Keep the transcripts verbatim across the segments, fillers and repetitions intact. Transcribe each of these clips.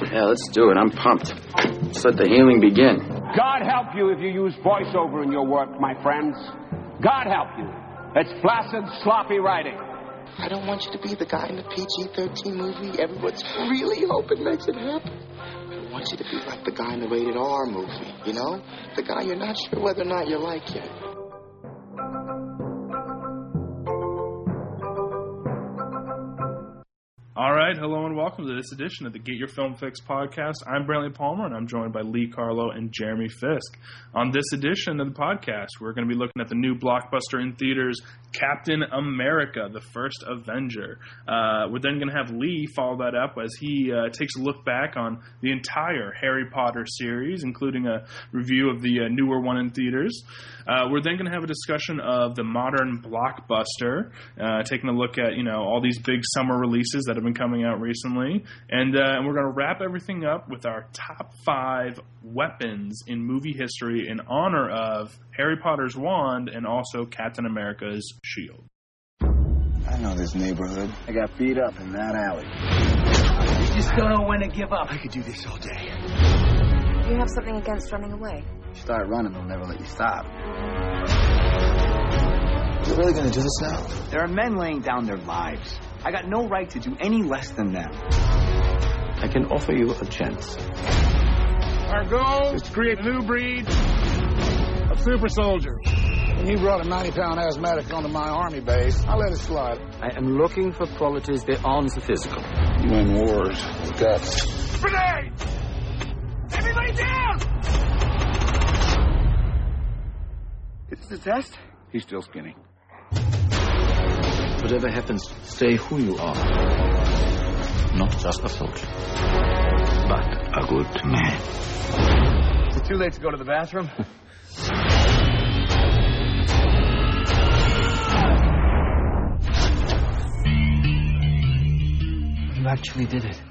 Yeah, let's do it. I'm pumped. Let's let the healing begin. God help you if you use voiceover in your work, my friends. God help you. It's flaccid, sloppy writing. I don't want you to be the guy in the P G thirteen movie everyone's really hoping makes it happen. I want you to be like the guy in the rated R movie, you know? The guy you're not sure whether or not you like yet. All right, hello and welcome to this edition of the Get Your Film Fix podcast. I'm Brantley Palmer, and I'm joined by Lee Carlo and Jeremy Fisk. On this edition of the podcast, we're going to be looking at the new blockbuster in theaters, Captain America, the First Avenger. Uh, we're then going to have Lee follow that up as he uh, takes a look back on the entire Harry Potter series, including a review of the uh, newer one in theaters. Uh, we're then going to have a discussion of the modern blockbuster, uh, taking a look at, you know, all these big summer releases that have been coming out recently. And, uh, and we're going to wrap everything up with our top five weapons in movie history in honor of Harry Potter's wand and also Captain America's shield. I know this neighborhood. I got beat up in that alley. You just don't know when to give up. I could do this all day. You have something against running away? You start running, they'll never let you stop. You're really gonna do this now? There are men laying down their lives. I got no right to do any less than them. I can offer you a chance. Our goal is to create a new breed of super soldiers. When you brought a ninety-pound asthmatic onto my army base, I let it slide. I am looking for qualities beyond the physical. You win wars with guts. Grenade! Everybody down! Is this a test? He's still skinny. Whatever happens, stay who you are. Not just a soldier, but a good man. Is it too late to go to the bathroom? You actually did it.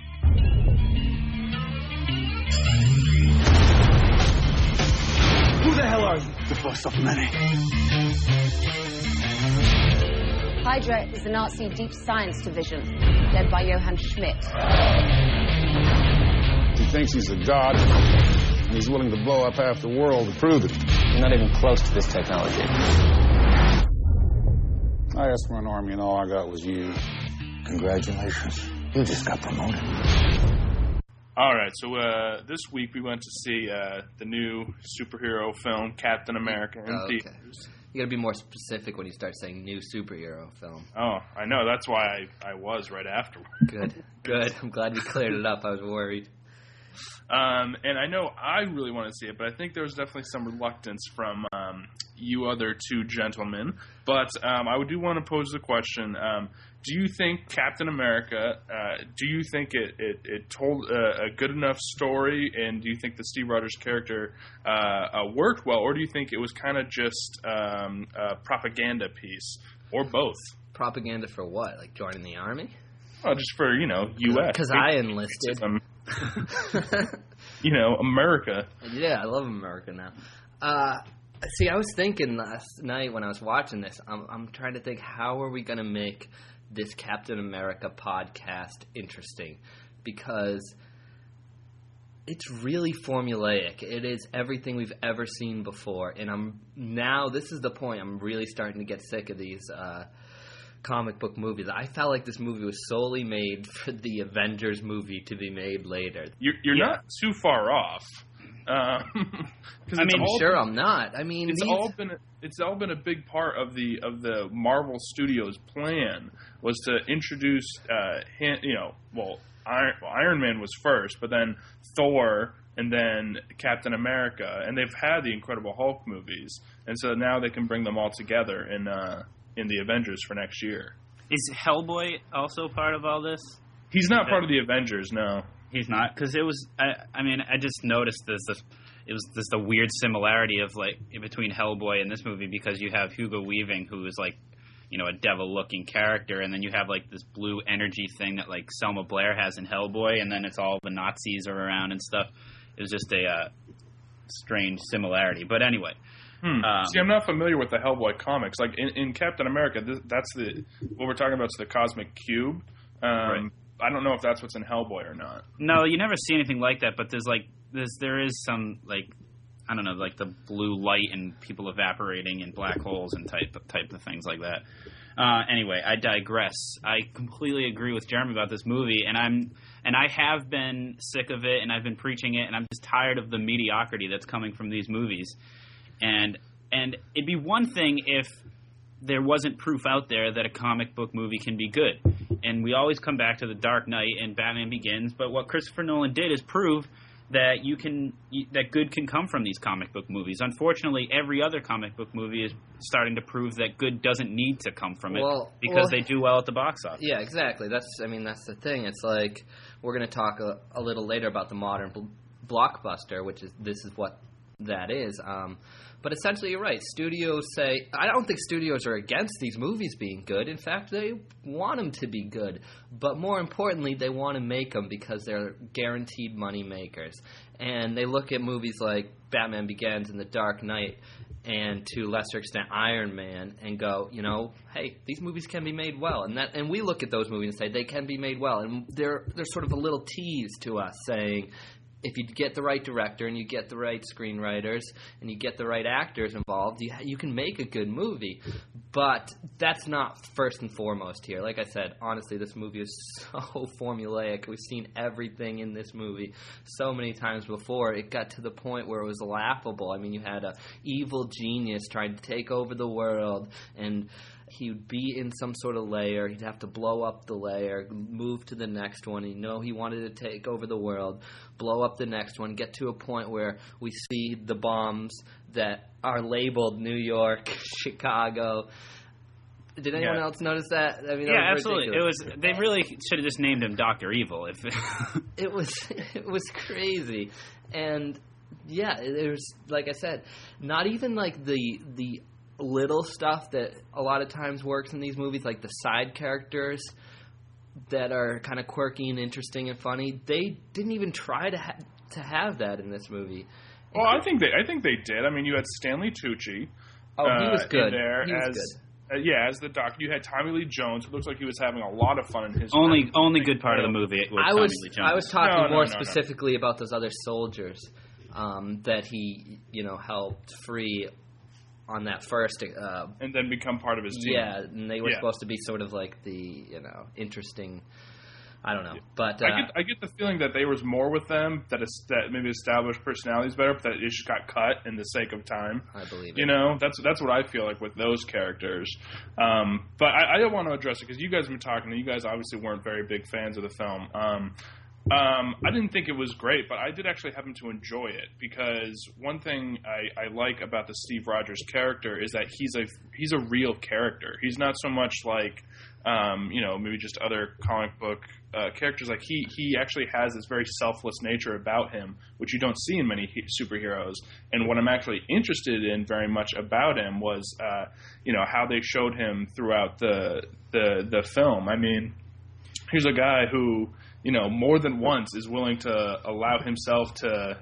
Who the hell are you? The first of many. Hydra is the Nazi Deep Science Division, led by Johann Schmidt. He thinks he's a god, and he's willing to blow up half the world to prove it. You're not even close to this technology. I asked for an army, and all I got was you. Congratulations. You just got promoted. All right, so uh, this week we went to see uh, the new superhero film, Captain America, in oh, okay. theaters. You gotta be more specific when you start saying new superhero film. Oh, I know. That's why I, I was right afterward. Good, good. I'm glad you cleared it up. I was worried. Um, and I know I really want to see it, but I think there was definitely some reluctance from um, you other two gentlemen. But um, I do want to pose the question, um, do you think Captain America, uh, do you think it, it, it told a, a good enough story, and do you think the Steve Rogers character uh, uh, worked well, or do you think it was kind of just um, a propaganda piece, or both? Propaganda for what? Like joining the army? Well, just for, you know, U S Because I enlisted. You know, America. Yeah, I love America now. Uh, see, I was thinking last night when I was watching this, I'm, I'm trying to think, how are we going to make this Captain America podcast interesting? Because it's really formulaic. It is everything we've ever seen before. And I'm now, this is the point, I'm really starting to get sick of these uh, comic book movies. I felt like this movie was solely made for the Avengers movie to be made later. You're, you're yeah. not too far off. Um, I mean, sure, been, I'm not. I mean, it's these... all been it's all been a big part of the of the Marvel Studios plan was to introduce, uh, him, you know, well, Iron, well, Iron Man was first, but then Thor, and then Captain America, and they've had the Incredible Hulk movies, and so now they can bring them all together in. Uh, in the Avengers for next year. Is Hellboy also part of all this? He's not part of the Avengers, no. He's not? Because it was, I, I mean, I just noticed this, this, it was just a weird similarity of, like, in between Hellboy and this movie, because you have Hugo Weaving, who is, like, you know, a devil-looking character, and then you have, like, this blue energy thing that, like, Selma Blair has in Hellboy, and then it's all the Nazis are around and stuff. It was just a uh, strange similarity. But anyway... Hmm. Um, See, I'm not familiar with the Hellboy comics. Like in, in Captain America, this, that's the what we're talking about is the Cosmic Cube. Um, right. I don't know if that's what's in Hellboy or not. No, you never see anything like that. But there's like there's there is some like I don't know like the blue light and people evaporating in black holes and type type of things like that. Uh, anyway, I digress. I completely agree with Jeremy about this movie, and I'm and I have been sick of it, and I've been preaching it, and I'm just tired of the mediocrity that's coming from these movies. And and it'd be one thing if there wasn't proof out there that a comic book movie can be good. And we always come back to The Dark Knight and Batman Begins, but what Christopher Nolan did is prove that you can that good can come from these comic book movies. Unfortunately, every other comic book movie is starting to prove that good doesn't need to come from it well, because well, they do well at the box office. Yeah, exactly. That's I mean that's the thing. It's like we're going to talk a, a little later about the modern bl- blockbuster, which is this is what that is. Um, but essentially, you're right. Studios say I don't think studios are against these movies being good. In fact, they want them to be good. But more importantly, they want to make them because they're guaranteed money makers. And they look at movies like Batman Begins and The Dark Knight, and to a lesser extent Iron Man, and go, you know, hey, these movies can be made well. And that, and we look at those movies and say they can be made well. And they're they're sort of a little tease to us saying, if you get the right director and you get the right screenwriters and you get the right actors involved, you you can make a good movie. But that's not first and foremost here. Like I said, honestly, this movie is so formulaic. We've seen everything in this movie so many times before. It got to the point where it was laughable. I mean, you had a evil genius trying to take over the world, and he would be in some sort of layer. He'd have to blow up the layer, move to the next one. You know he wanted to take over the world, blow up the next one, get to a point where we see the bombs that are labeled New York, Chicago. Did anyone yeah. else notice that? I mean, that yeah, was absolutely. ridiculous. It was. They really should have just named him Doctor Evil. If it was, it was crazy, and yeah, there's like I said, not even like the the. little stuff that a lot of times works in these movies, like the side characters that are kind of quirky and interesting and funny. They didn't even try to ha- to have that in this movie. Well, I think they I think they did. I mean, you had Stanley Tucci. Oh, he was uh, good. In there he was as, good. Uh, yeah, as the doc. You had Tommy Lee Jones, who looks like he was having a lot of fun in his only only good part of the movie was I Tommy was Lee Jones. I was talking no, no, more no, no, specifically no. about those other soldiers um, that he you know helped free on that first, uh, and then become part of his team. Yeah, and they were yeah. supposed to be sort of like the you know interesting. I don't know, but uh, I get I get the feeling that there was more with them that is, that maybe established personalities better, but that it just got cut in the sake of time. I believe it. You know, that's that's what I feel like with those characters. Um, but I, I don't want to address it because you guys have been talking, and you guys obviously weren't very big fans of the film. Um, Um, I didn't think it was great, but I did actually happen to enjoy it because one thing I, I like about the Steve Rogers character is that he's a he's a real character. He's not so much like um, you know maybe just other comic book uh, characters. Like he he actually has this very selfless nature about him, which you don't see in many he- superheroes. And what I'm actually interested in very much about him was uh, you know how they showed him throughout the the the film. I mean, here's a guy who, you know, more than once is willing to allow himself to,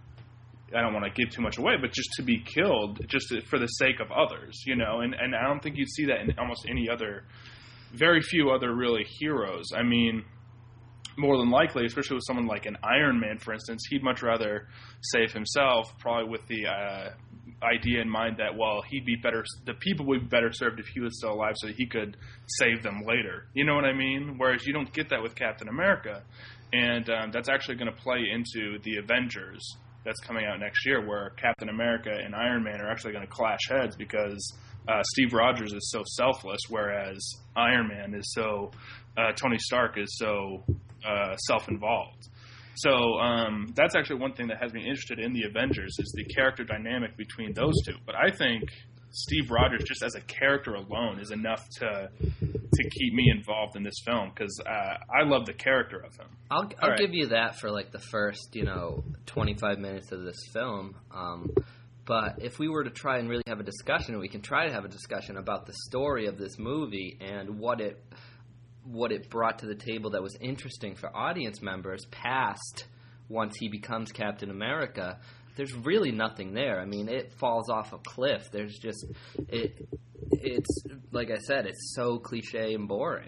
I don't want to give too much away, but just to be killed just to, for the sake of others, you know, and, and I don't think you'd see that in almost any other, very few other really heroes. I mean, more than likely, especially with someone like an Iron Man, for instance, he'd much rather save himself, probably with the uh, idea in mind that, well, he'd be better, the people would be better served if he was still alive so that he could save them later. You know what I mean? Whereas you don't get that with Captain America. And um, that's actually going to play into the Avengers that's coming out next year, where Captain America and Iron Man are actually going to clash heads because uh, Steve Rogers is so selfless, whereas Iron Man is so, uh, Tony Stark is so uh, self-involved. So um, that's actually one thing that has me interested in the Avengers is the character dynamic between those two. But I think Steve Rogers, just as a character alone, is enough to to keep me involved in this film because uh, I love the character of him. I'll, I'll right. give you that for like the first, you know, twenty-five minutes of this film. Um, but if we were to try and really have a discussion, we can try to have a discussion about the story of this movie and what it what it brought to the table that was interesting for audience members past once he becomes Captain America. There's really nothing there. I mean, it falls off a cliff. There's just it. It's like I said, it's so cliche and boring.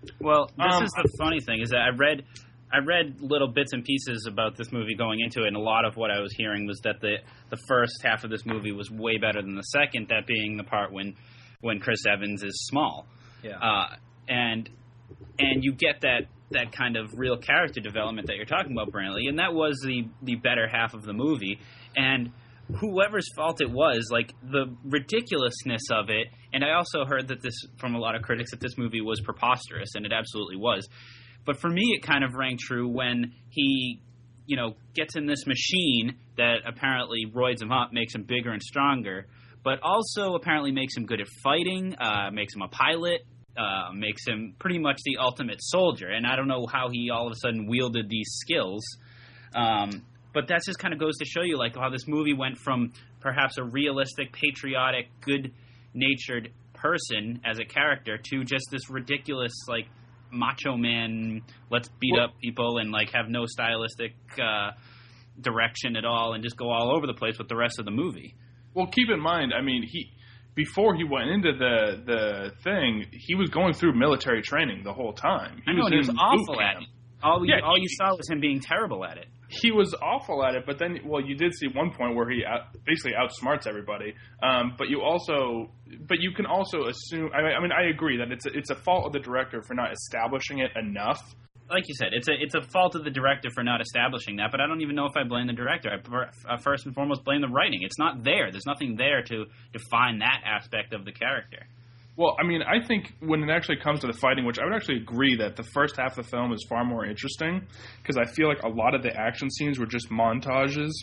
Well, this Um, is the funny thing, is that I read I read little bits and pieces about this movie going into it, and a lot of what I was hearing was that the the first half of this movie was way better than the second, that being the part when when Chris Evans is small. Yeah. Uh, and and you get that that kind of real character development that you're talking about, Brantley, and that was the the better half of the movie. And whoever's fault it was, like, the ridiculousness of it, and I also heard that this, from a lot of critics, that this movie was preposterous, and it absolutely was. But for me, it kind of rang true when he, you know, gets in this machine that apparently roids him up, makes him bigger and stronger, but also apparently makes him good at fighting, uh, makes him a pilot, uh, makes him pretty much the ultimate soldier. And I don't know how he all of a sudden wielded these skills. Um, but that just kind of goes to show you, like, how this movie went from perhaps a realistic, patriotic, good-natured person as a character to just this ridiculous, like, macho man, let's beat well, up people and, like, have no stylistic uh, direction at all and just go all over the place with the rest of the movie. Well, keep in mind, I mean, he before he went into the the thing, he was going through military training the whole time. He I know, was he was awful camp. at it. All, yeah, you, all he, you saw was him being terrible at it. He was awful at it, but then, well, you did see one point where he out, basically outsmarts everybody. Um, but you also, but you can also assume. I, I mean, I agree that it's a, it's a fault of the director for not establishing it enough. Like you said, it's a it's a fault of the director for not establishing that. But I don't even know if I blame the director. I, I first and foremost blame the writing. It's not there. There's nothing there to define that aspect of the character. Well, I mean, I think when it actually comes to the fighting, which I would actually agree that the first half of the film is far more interesting, because I feel like a lot of the action scenes were just montages,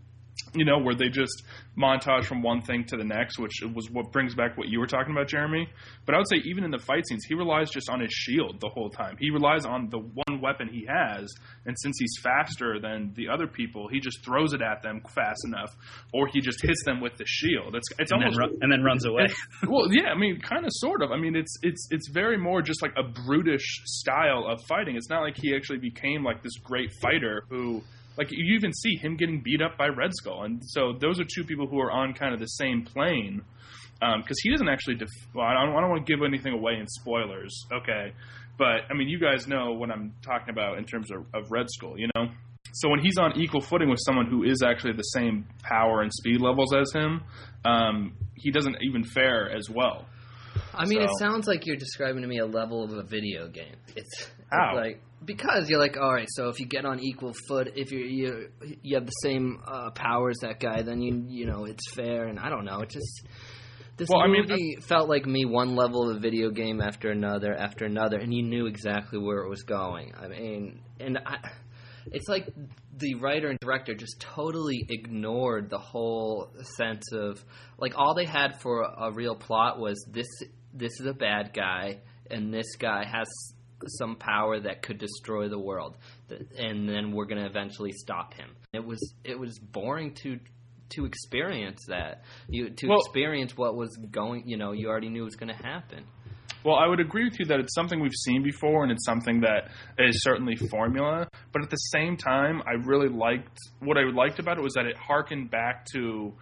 you know, where they just montage from one thing to the next, which was what brings back what you were talking about, Jeremy. But I would say even in the fight scenes, he relies just on his shield the whole time. He relies on the one weapon he has, and since he's faster than the other people, he just throws it at them fast enough, or he just hits them with the shield. It's it's and almost then run, and then runs away. Well, yeah, I mean, kind of, sort of. I mean, it's it's it's very more just like a brutish style of fighting. It's not like he actually became like this great fighter who. Like, you even see him getting beat up by Red Skull. And so those are two people who are on kind of the same plane. Because um, he doesn't actually... Def- well, I don't, I don't want to give anything away in spoilers. Okay. But, I mean, you guys know what I'm talking about in terms of, of Red Skull, you know? So when he's on equal footing with someone who is actually the same power and speed levels as him, um, he doesn't even fare as well. I mean, so. It sounds like you're describing to me a level of a video game. It's, How? it's like... Because you're like, all right, so if you get on equal foot, if you you you have the same uh, power as that guy, then you you know it's fair. And I don't know, it just this well, movie I mean, felt like me one level of a video game after another after another, and you knew exactly where it was going. I mean, and I, it's like the writer and director just totally ignored the whole sense of like all they had for a, a real plot was this this is a bad guy, and this guy has some power that could destroy the world, and then we're going to eventually stop him. It was it was boring to to experience that. You to well, experience what was going. You know, you already knew was going to happen. Well, I would agree with you that it's something we've seen before, and it's something that is certainly formula. But at the same time, I really liked what I liked about it was that it harkened back to.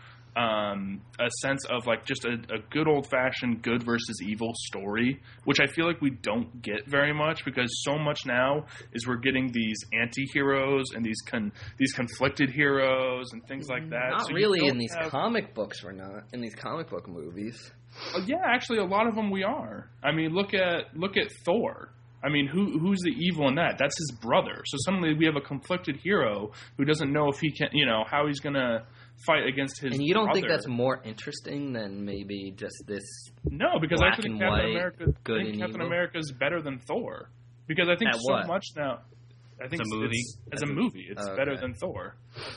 Um, a sense of like just a, a good old-fashioned good versus evil story, which I feel like we don't get very much because so much now is we're getting these anti-heroes and these con- these conflicted heroes and things like that. Not so really in these have... comic books. We're not in these comic book movies. Oh, yeah, actually, a lot of them we are. I mean, look at look at Thor. I mean, who who's the evil in that? That's his brother. So suddenly we have a conflicted hero who doesn't know if he can, you know, how he's gonna fight against his. And you don't brother. think that's more interesting than maybe just this? No, because black I think and Captain white, America, good I think and Captain evil? America is better than Thor because I think At so what? much now. I think It's a movie. It's, as a movie, it's oh, better okay. than Thor.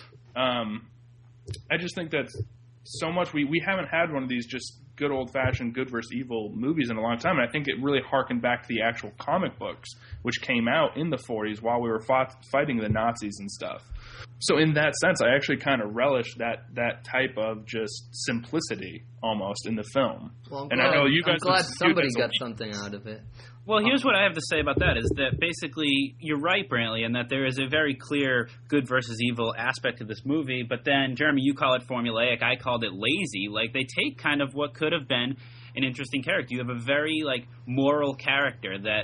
Um, I just think that so much we we haven't had one of these just good old-fashioned good versus evil movies in a long time, and I think it really harkened back to the actual comic books, which came out in the forties while we were fought, fighting the Nazis and stuff. So in that sense, I actually kind of relish that that type of just simplicity almost in the film. Well, I'm and glad, I know you guys I'm glad somebody you guys got something out of it. Well, here's what I have to say about that is that basically you're right, Brantley, in that there is a very clear good versus evil aspect of this movie. But then, Jeremy, you call it formulaic. I called it lazy. Like, they take kind of what could have been an interesting character. You have a very, like, moral character that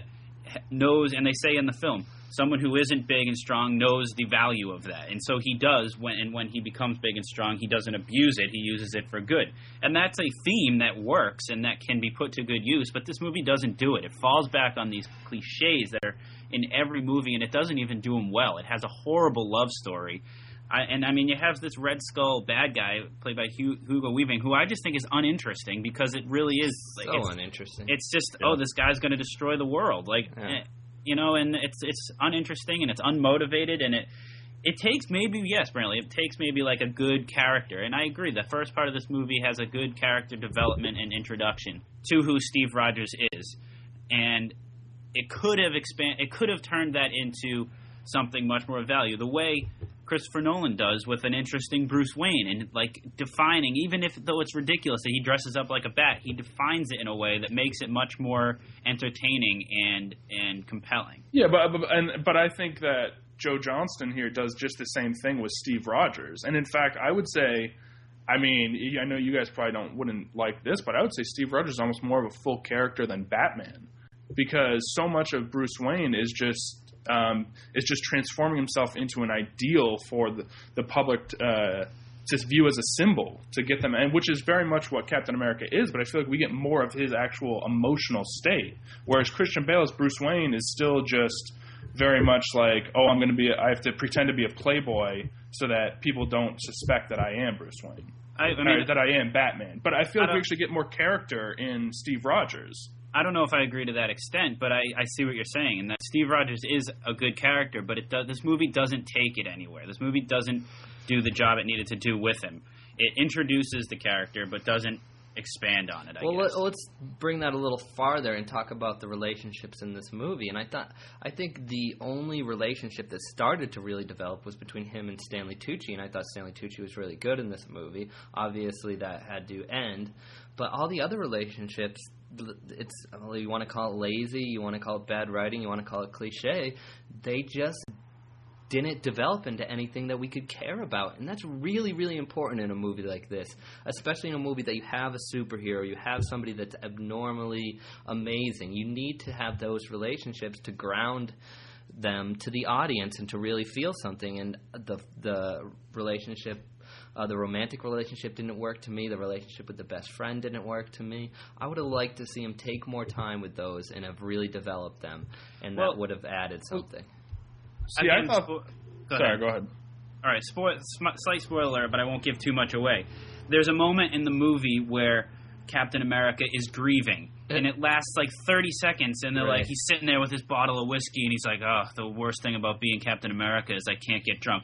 knows, and they say in the film, someone who isn't big and strong knows the value of that. And so he does, when and when he becomes big and strong, he doesn't abuse it. He uses it for good. And that's a theme that works and that can be put to good use, but this movie doesn't do it. It falls back on these cliches that are in every movie, and it doesn't even do them well. It has a horrible love story. I, and, I mean, you have this Red Skull bad guy played by Hugh, Hugo Weaving, who I just think is uninteresting because it really is. Like, so it's, uninteresting. It's just, yeah. oh, this guy's going to destroy the world. Like, yeah. eh, you know, and it's it's uninteresting and it's unmotivated, and it it takes maybe, yes, Brantley, it takes maybe like a good character. And I agree, the first part of this movie has a good character development and introduction to who Steve Rogers is. And it could have expand, it could have turned that into something much more of value, the way Christopher Nolan does with an interesting Bruce Wayne, and like defining, even if though it's ridiculous that he dresses up like a bat, he defines it in a way that makes it much more entertaining and and compelling. Yeah, but but, and, but I think that Joe Johnston here does just the same thing with Steve Rogers, and in fact, I would say, I mean, I know you guys probably don't wouldn't like this, but I would say Steve Rogers is almost more of a full character than Batman, because so much of Bruce Wayne is just. Um, is just transforming himself into an ideal for the, the public uh, to view as a symbol to get them, and which is very much what Captain America is, but I feel like we get more of his actual emotional state, whereas Christian Bale's Bruce Wayne is still just very much like, oh, I'm going to be, a, I have to pretend to be a playboy so that people don't suspect that I am Bruce Wayne, I, I mean, or that I am Batman. But I feel I like we actually get more character in Steve Rogers. I don't know if I agree to that extent, but I, I see what you're saying, and that Steve Rogers is a good character, but it does, this movie doesn't take it anywhere. This movie doesn't do the job it needed to do with him. It introduces the character, but doesn't expand on it, I well, guess. Well, let's bring that a little farther and talk about the relationships in this movie. And I thought, I think the only relationship that started to really develop was between him and Stanley Tucci, and I thought Stanley Tucci was really good in this movie. Obviously, that had to end. But all the other relationships, it's, well, you want to call it lazy, you want to call it bad writing, you want to call it cliche, they just didn't develop into anything that we could care about. And that's really, really important in a movie like this, especially in a movie that you have a superhero, you have somebody that's abnormally amazing. You need to have those relationships to ground them to the audience and to really feel something. And the the relationship Uh, the romantic relationship didn't work to me. The relationship with the best friend didn't work to me. I would have liked to see him take more time with those and have really developed them, and well, that would have added something. See, I, I thought... Spo- go sorry, ahead. go ahead. All right, spo- sm- slight spoiler, but I won't give too much away. There's a moment in the movie where Captain America is grieving, and it lasts like thirty seconds, and they're right. like, he's sitting there with his bottle of whiskey, and he's like, oh, the worst thing about being Captain America is I can't get drunk.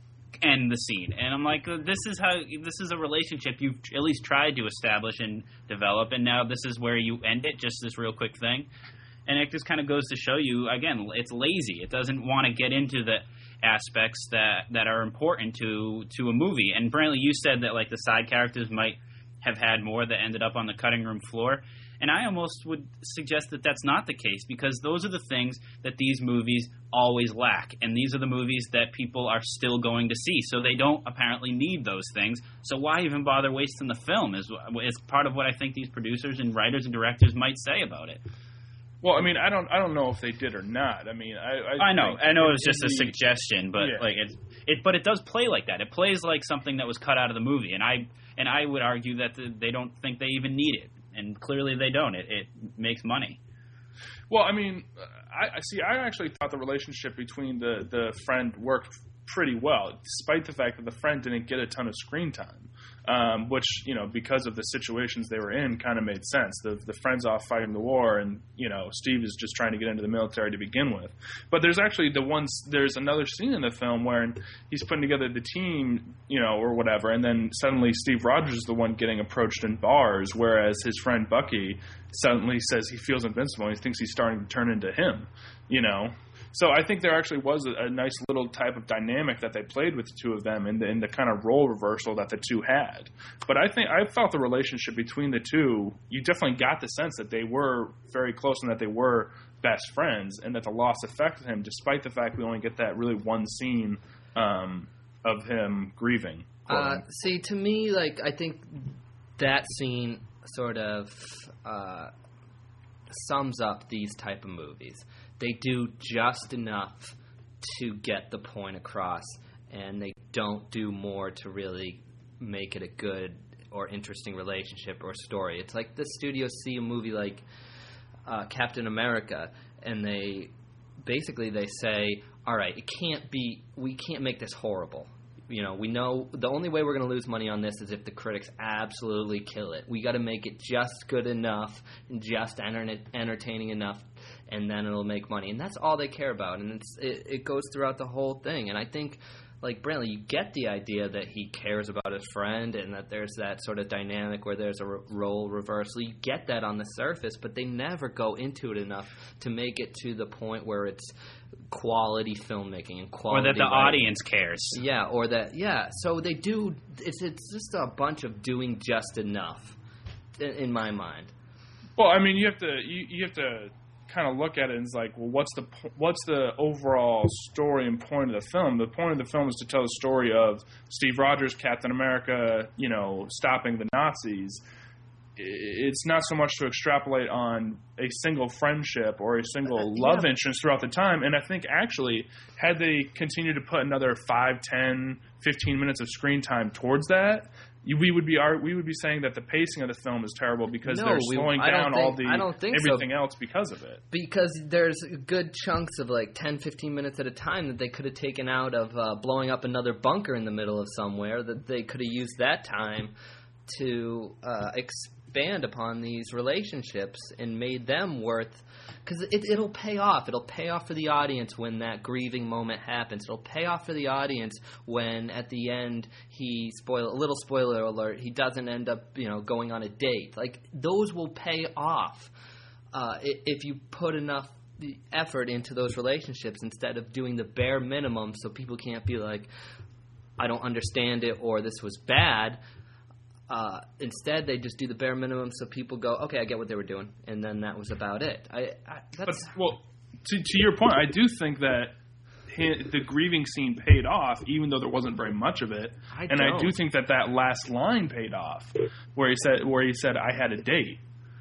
End the scene. And I'm like, this is how this is a relationship you've at least tried to establish and develop, and now this is where you end it, just this real quick thing. And it just kind of goes to show you, again, it's lazy. It doesn't want to get into the aspects that, that are important to to a movie. And Brantley, you said that like the side characters might have had more that ended up on the cutting room floor. And I almost would suggest that that's not the case, because those are the things that these movies always lack. And these are the movies that people are still going to see. So they don't apparently need those things. So why even bother wasting the film is, is part of what I think these producers and writers and directors might say about it. Well, I mean, I don't, I don't know if they did or not. I mean, I, I, I know, I know it was just the, a suggestion, but yeah. like it, it, but it does play like that. It plays like something that was cut out of the movie, and I, and I would argue that the, they don't think they even need it, and clearly they don't. It, it makes money. Well, I mean, I see. I actually thought the relationship between the the friend worked pretty well, despite the fact that the friend didn't get a ton of screen time, um, which, you know, because of the situations they were in, kind of made sense. The the friend's off fighting the war, and, you know, Steve is just trying to get into the military to begin with. But there's actually the ones, there's another scene in the film where he's putting together the team, you know, or whatever, and then suddenly Steve Rogers is the one getting approached in bars, whereas his friend Bucky suddenly says he feels invincible, and he thinks he's starting to turn into him, you know. So I think there actually was a, a nice little type of dynamic that they played with the two of them in the, in the kind of role reversal that the two had. But I think I felt the relationship between the two, you definitely got the sense that they were very close and that they were best friends, and that the loss affected him, despite the fact we only get that really one scene um, of him grieving. Uh, see, to me, like, I think that scene sort of uh, sums up these type of movies. they do just enough to get the point across, and they don't do more to really make it a good or interesting relationship or story. It's like the studios see a movie like uh, Captain America, and they basically they say, all right, it can't be, we can't make this horrible. You know, we know the only way we're going to lose money on this is if the critics absolutely kill it. We got to make it just good enough and just enter- entertaining enough, and then it'll make money. And that's all they care about. And it's, it, it goes throughout the whole thing. And I think, like Brantley, you get the idea that he cares about his friend and that there's that sort of dynamic where there's a r- role reversal. You get that on the surface, but they never go into it enough to make it to the point where it's quality filmmaking and quality or that the writing. Audience cares. Yeah, or that yeah. So they do. It's it's just a bunch of doing just enough, in, in my mind. Well, I mean, you have to you, you have to kind of look at it and it's like, well, what's the what's the overall story and point of the film? The point of the film is to tell the story of Steve Rogers, Captain America, you know, stopping the Nazis. It's not so much to extrapolate on a single friendship or a single uh, love yeah. interest throughout the time. And I think actually, had they continued to put another five, ten, fifteen minutes of screen time towards that, we would be we would be saying that the pacing of the film is terrible because no, they're slowing we, down think, all the I don't think everything so. else because of it. Because there's good chunks of like ten, fifteen minutes at a time that they could have taken out of uh, blowing up another bunker in the middle of somewhere, that they could have used that time to uh, expand upon these relationships and made them worth, because it, it'll pay off. It'll pay off for the audience when that grieving moment happens. It'll pay off for the audience when at the end he, spoil a little spoiler alert, he doesn't end up, you know, going on a date. Like, those will pay off uh, if you put enough effort into those relationships instead of doing the bare minimum so people can't be like, I don't understand it or this was bad. Uh, instead, they just do the bare minimum so people go, okay, I get what they were doing, and then that was about it. I, I that's... But, well, to, to your point, I do think that his, the grieving scene paid off, even though there wasn't very much of it. I and don't. I do think that that last line paid off, where he said, where he said, "I had a date."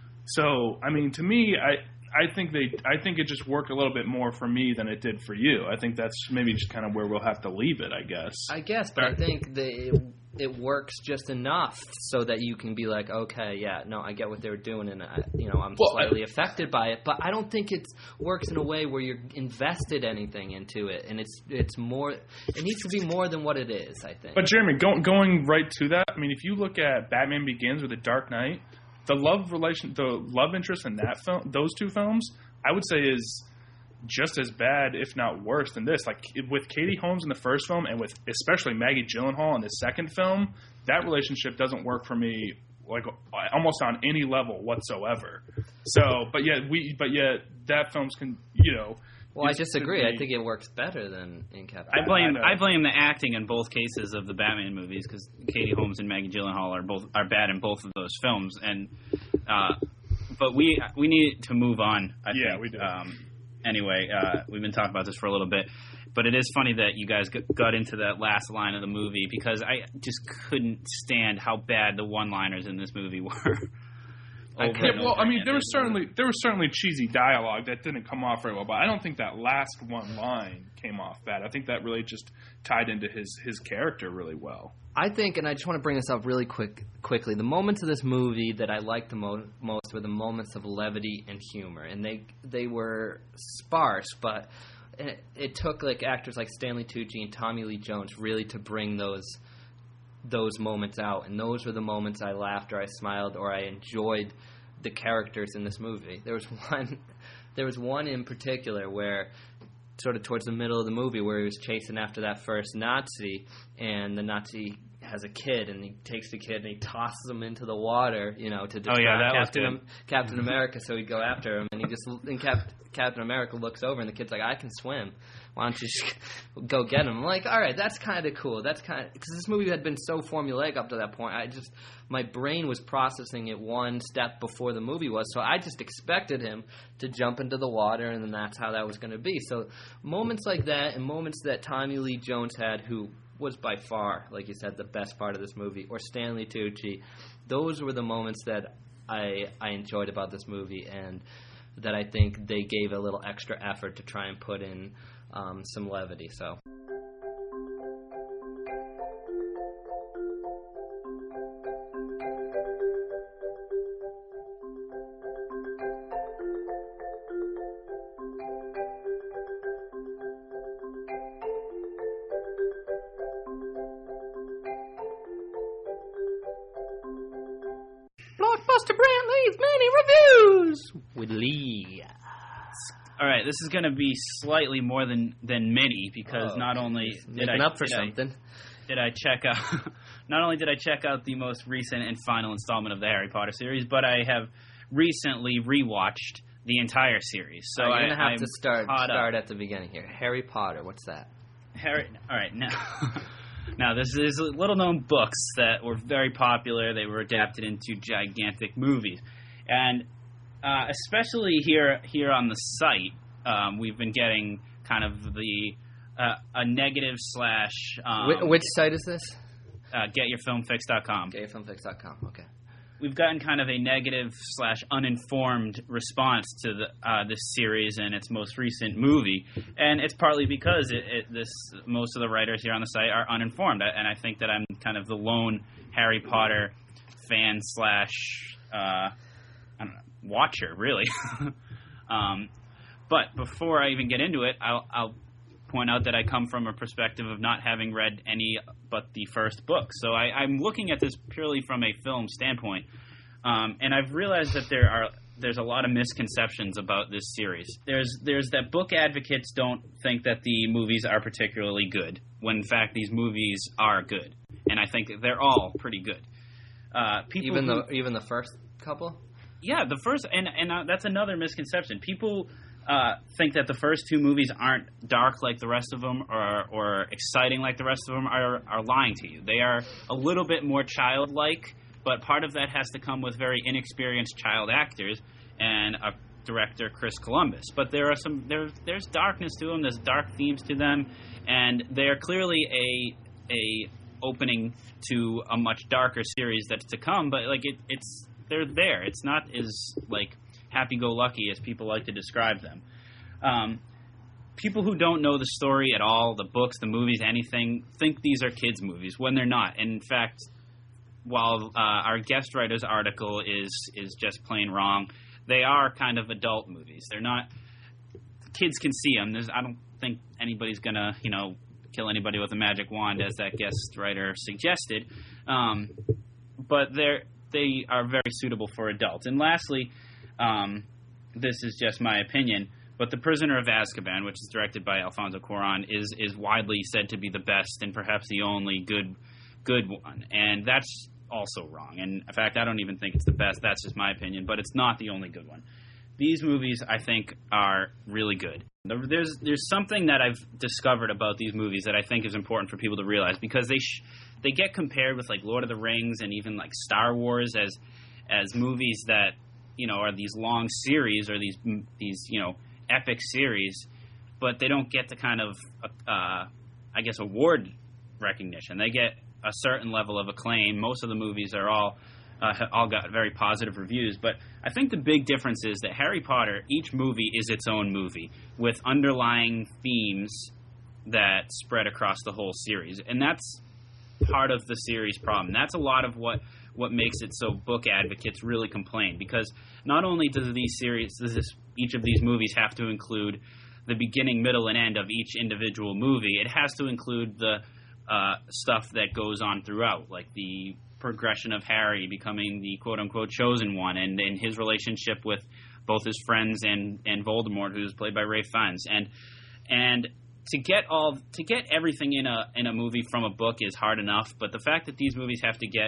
So, I mean, to me, I. I think they. I think it just worked a little bit more for me than it did for you. I think that's maybe just kind of where we'll have to leave it, I guess. I guess, but I think that it, it works just enough so that you can be like, okay, yeah, no, I get what they were doing, and I, you know, I'm well, slightly I, affected by it. But I don't think it works in a way where you're invested anything into it, and it's it's more. It needs to be more than what it is, I think. But Jeremy, going going right to that, I mean, if you look at Batman Begins or The Dark Knight. The love relation, the love interest in that film, those two films, I would say is just as bad, if not worse, than this. Like with Katie Holmes in the first film, and with especially Maggie Gyllenhaal in the second film, that relationship doesn't work for me, like almost on any level whatsoever. So, but yet we, but yet that film's can, you know. Well, I disagree. I think it works better than in Captain. I blame I, I blame the acting in both cases of the Batman movies because Katie Holmes and Maggie Gyllenhaal are both are bad in both of those films. And uh, but we we need to move on. I yeah, think. we do. Um, anyway, uh, we've been talking about this for a little bit, but it is funny that you guys got into that last line of the movie because I just couldn't stand how bad the one-liners in this movie were. I yeah, well, I mean, there was certainly there was certainly cheesy dialogue that didn't come off very well, but I don't think that last one line came off bad. I think that really just tied into his, his character really well. I think, and I just want to bring this up really quick, quickly. The moments of this movie that I liked the mo- most were the moments of levity and humor, and they they were sparse, but it, it took like actors like Stanley Tucci and Tommy Lee Jones really to bring those. those moments out, and those were the moments I laughed or I smiled or I enjoyed the characters in this movie. There was one there was one in particular where sort of towards the middle of the movie where he was chasing after that first Nazi, and the Nazi has a kid, and he takes the kid and he tosses him into the water, you know, to distract oh, yeah, that Captain, was good. Captain America, so he'd go after him, and he just and Cap, Captain America looks over, and the kid's like, I can swim. Why don't you just go get him? I'm like, all right, that's kind of cool. That's kind of because this movie had been so formulaic up to that point. I just my brain was processing it one step before the movie was, so I just expected him to jump into the water, and then that's how that was going to be. So moments like that, and moments that Tommy Lee Jones had, who was by far, like you said, the best part of this movie, or Stanley Tucci, those were the moments that I I enjoyed about this movie, and that I think they gave a little extra effort to try and put in um, some levity. So. Blockbuster Brand leaves many reviews with Lee. All right, this is going to be slightly more than, than many because oh, not only did I up for did something, I, did I check out not only did I check out the most recent and final installment of the Harry Potter series, but I have recently rewatched the entire series. So right, you're gonna I, have I'm to start start up. at the beginning here. Harry Potter, what's that? Harry. All right, now. Now, this is little-known books that were very popular. They were adapted into gigantic movies. And uh, especially here here on the site, um, we've been getting kind of the uh, a negative slash... Um, Wh- which site is this? Uh, get your film fix dot com. get your film fix dot com, okay. We've gotten kind of a negative slash uninformed response to the, uh, this series and its most recent movie, and it's partly because it, it, this most of the writers here on the site are uninformed, and I think that I'm kind of the lone Harry Potter fan slash uh, I don't know, watcher, really. um, but before I even get into it, I'll, I'll point out that I come from a perspective of not having read any but the first book. So I, I'm looking at this purely from a film standpoint, um, and I've realized that there are there's a lot of misconceptions about this series. There's there's that book advocates don't think that the movies are particularly good, when in fact these movies are good, and I think they're all pretty good. Uh, people even who, the even the first couple. Yeah, the first, and and uh, that's another misconception. People uh, think that the first two movies aren't dark like the rest of them, or or exciting like the rest of them. Are are lying to you. They are a little bit more childlike, but part of that has to come with very inexperienced child actors and a director, Chris Columbus. But there are some there there's darkness to them. There's dark themes to them, and they are clearly a a opening to a much darker series that's to come. But like it, it's they're there. It's not as like happy-go-lucky as people like to describe them. Um, people who don't know the story at all, the books, the movies, anything, think these are kids' movies when they're not. And in fact, while uh, our guest writer's article is is just plain wrong, they are kind of adult movies. They're not. Kids can see them. There's, I don't think anybody's gonna, you know, kill anybody with a magic wand, as that guest writer suggested. Um, but they're they are very suitable for adults. And lastly, um, this is just my opinion, but The Prisoner of Azkaban, which is directed by Alfonso Cuarón, is is widely said to be the best and perhaps the only good good one. And that's also wrong. And in fact, I don't even think it's the best. That's just my opinion, but it's not the only good one. These movies, I think, are really good. There's there's something that I've discovered about these movies that I think is important for people to realize, because they sh- they get compared with like Lord of the Rings and even like Star Wars as as movies that, you know, are these long series or these these you know epic series, but they don't get the kind of uh, I guess award recognition. They get a certain level of acclaim. Most of the movies are all uh, all got very positive reviews, but I think the big difference is that Harry Potter, each movie is its own movie with underlying themes that spread across the whole series, and that's part of the series problem. That's a lot of what what makes it so book advocates really complain, because not only does these series does this, each of these movies have to include the beginning, middle, and end of each individual movie, it has to include the uh, stuff that goes on throughout, like the progression of Harry becoming the quote-unquote chosen one, and, and his relationship with both his friends and, and Voldemort, who's played by Ralph Fiennes. And and to get all to get everything in a in a movie from a book is hard enough, but the fact that these movies have to get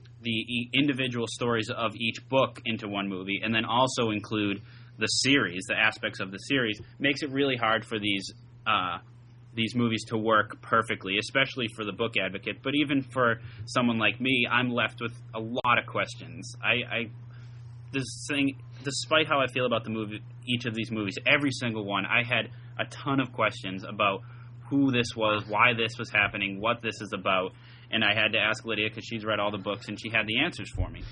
the individual stories of each book into one movie and then also include the series, the aspects of the series, makes it really hard for these uh, these movies to work perfectly, especially for the book advocate. But even for someone like me, I'm left with a lot of questions. I, I this thing, despite how I feel about the movie, each of these movies, every single one, I had a ton of questions about who this was, why this was happening, what this is about. And I had to ask Lydia because she's read all the books and she had the answers for me.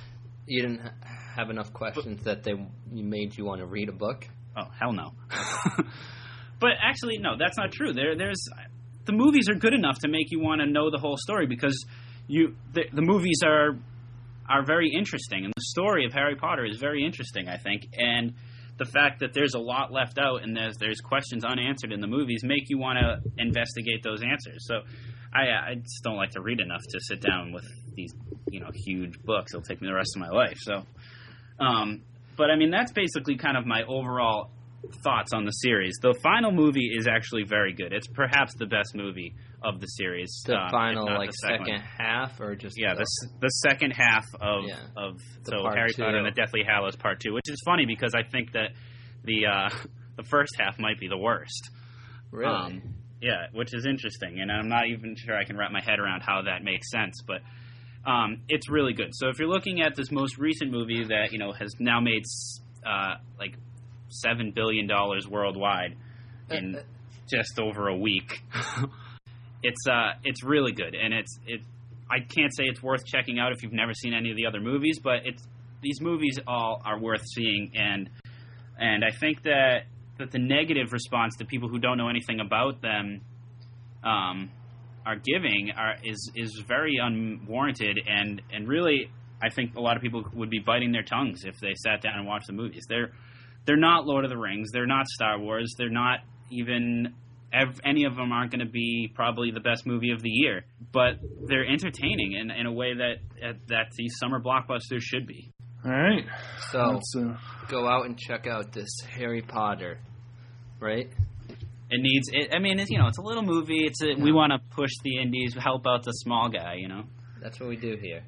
You didn't ha- have enough questions but, that they made you want to read a book? Oh, hell no. But actually, no, that's not true. There, there's the movies are good enough to make you want to know the whole story because you the, the movies are are very interesting, and the story of Harry Potter is very interesting, I think. And the fact that there's a lot left out and there's there's questions unanswered in the movies make you want to investigate those answers. So I, I just don't like to read enough to sit down with these, you know, huge books. It'll take me the rest of my life. So, um, but I mean, that's basically kind of my overall thoughts on the series. The final movie is actually very good. It's perhaps the best movie of the series. The um, final, like, the second, second half, or just yeah, the the the second half of yeah, of the so part Harry two. Potter and the Deathly Hallows Part Two, which is funny because I think that the uh, the first half might be the worst. Really? Um, yeah, which is interesting, and I'm not even sure I can wrap my head around how that makes sense, but um, it's really good. So if you're looking at this most recent movie that, you know, has now made uh, like seven billion dollars worldwide in just over a week, it's uh, it's really good, and it's it. I can't say it's worth checking out if you've never seen any of the other movies, but it's these movies all are worth seeing, and and I think that. that the negative response to people who don't know anything about them um, are giving are, is is very unwarranted, and, and really I think a lot of people would be biting their tongues if they sat down and watched the movies. They're they're not Lord of the Rings, they're not Star Wars, they're not even ev- any of them aren't going to be probably the best movie of the year, but they're entertaining in, in a way that uh, that these summer blockbusters should be. All right, so uh... go out and check out this Harry Potter, right? It needs. It, I mean, it's, you know, it's a little movie. It's a, yeah. We want to push the indies, help out the small guy. You know, that's what we do here.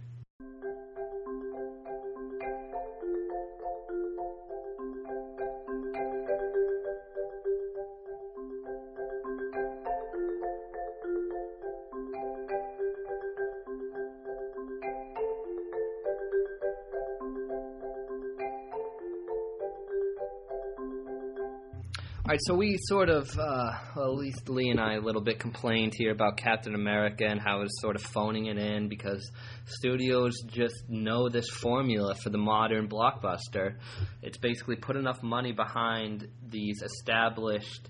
All right, so we sort of, uh, well, at least Lee and I, a little bit complained here about Captain America and how it's sort of phoning it in because studios just know this formula for the modern blockbuster. It's basically put enough money behind these established,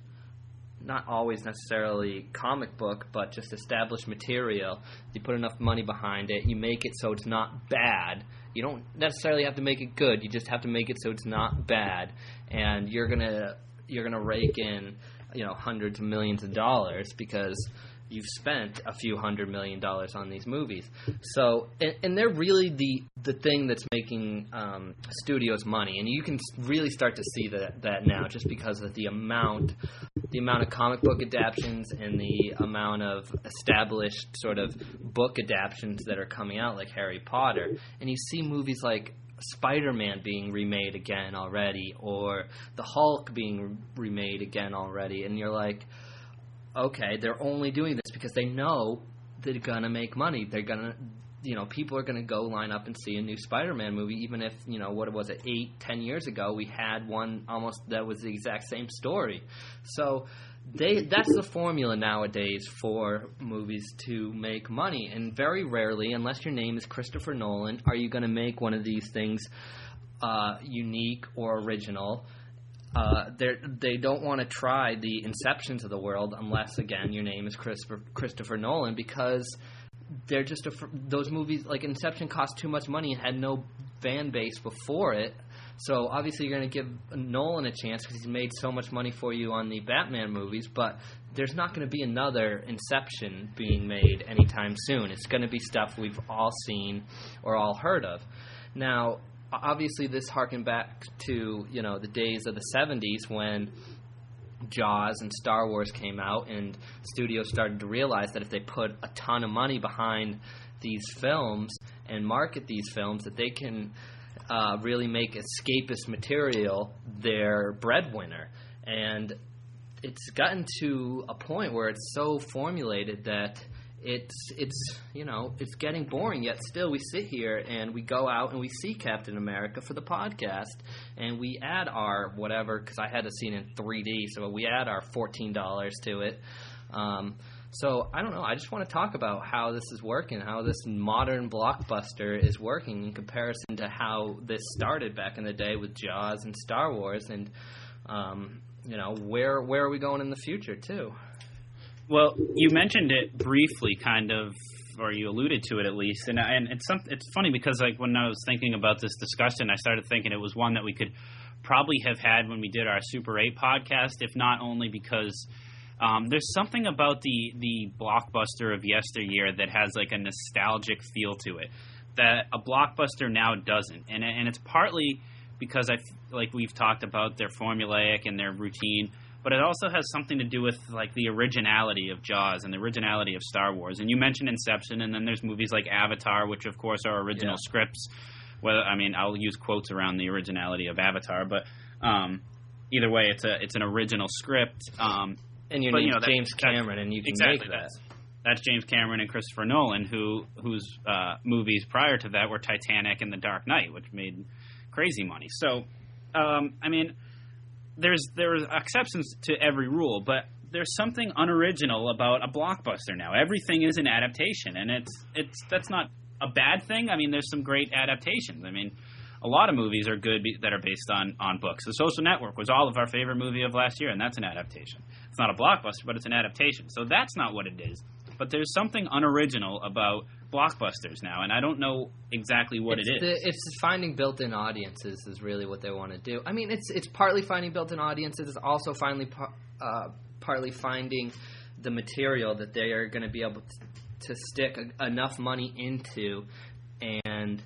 not always necessarily comic book, but just established material. You put enough money behind it, you make it so it's not bad. You don't necessarily have to make it good, you just have to make it so it's not bad. And you're going to... you're going to rake in, you know, hundreds of millions of dollars because you've spent a few hundred million dollars on these movies. So, and, and they're really the the thing that's making um, studios money, and you can really start to see that that now just because of the amount, the amount of comic book adaptions and the amount of established sort of book adaptions that are coming out, like Harry Potter, and you see movies like Spider-Man being remade again already, or the Hulk being remade again already, and you're like, okay, they're only doing this because they know they're gonna make money. They're gonna, you know, people are gonna go line up and see a new Spider-Man movie, even if, you know, what was it, eight, ten years ago, we had one almost that was the exact same story. So They that's the formula nowadays for movies to make money, and very rarely, unless your name is Christopher Nolan, are you going to make one of these things uh, unique or original. Uh, they don't want to try the Inceptions of the world unless, again, your name is Christopher, Christopher Nolan, because they're just a, those movies like Inception cost too much money and had no fan base before it. So obviously you're going to give Nolan a chance because he's made so much money for you on the Batman movies, but there's not going to be another Inception being made anytime soon. It's going to be stuff we've all seen or all heard of. Now, obviously this harkened back to, you know, the days of the seventies when Jaws and Star Wars came out, and studios started to realize that if they put a ton of money behind these films and market these films, that they can uh, really make escapist material their breadwinner. And it's gotten to a point where it's so formulated that it's it's you know it's getting boring. Yet still, we sit here and we go out and we see Captain America for the podcast, and we add our whatever, because I had to see it in three D, so we add our fourteen dollars to it. Um, So, I don't know. I just want to talk about how this is working, how this modern blockbuster is working in comparison to how this started back in the day with Jaws and Star Wars, and, um, you know, where where are we going in the future, too? Well, you mentioned it briefly, kind of, or you alluded to it at least, and and it's some, it's funny because, like, when I was thinking about this discussion, I started thinking it was one that we could probably have had when we did our Super eight podcast, if not only because um, there's something about the, the blockbuster of yesteryear that has, like, a nostalgic feel to it that a blockbuster now doesn't. And, and it's partly because, I, like we've talked about, their formulaic and their routine, but it also has something to do with, like, the originality of Jaws and the originality of Star Wars. And you mentioned Inception, and then there's movies like Avatar, which, of course, are original yeah. scripts. Well, I mean, I'll use quotes around the originality of Avatar, but um, either way, it's a it's an original script. Um, and your but, name's you know, that, James Cameron, and you can exactly, make that. That's, that's James Cameron and Christopher Nolan, who whose uh, movies prior to that were Titanic and The Dark Knight, which made crazy money. So, um, I mean, there's there's exceptions to every rule, but there's something unoriginal about a blockbuster now. Everything is an adaptation, and it's it's that's not a bad thing. I mean, there's some great adaptations. I mean, a lot of movies are good be- that are based on, on books. The Social Network was all of our favorite movie of last year, and that's an adaptation. It's not a blockbuster, but it's an adaptation. So that's not what it is. But there's something unoriginal about blockbusters now, and I don't know exactly what it's it is. The, it's finding built-in audiences is really what they want to do. I mean, it's it's partly finding built-in audiences. It's also finally par- uh, partly finding the material that they are going to be able to, to stick a, enough money into and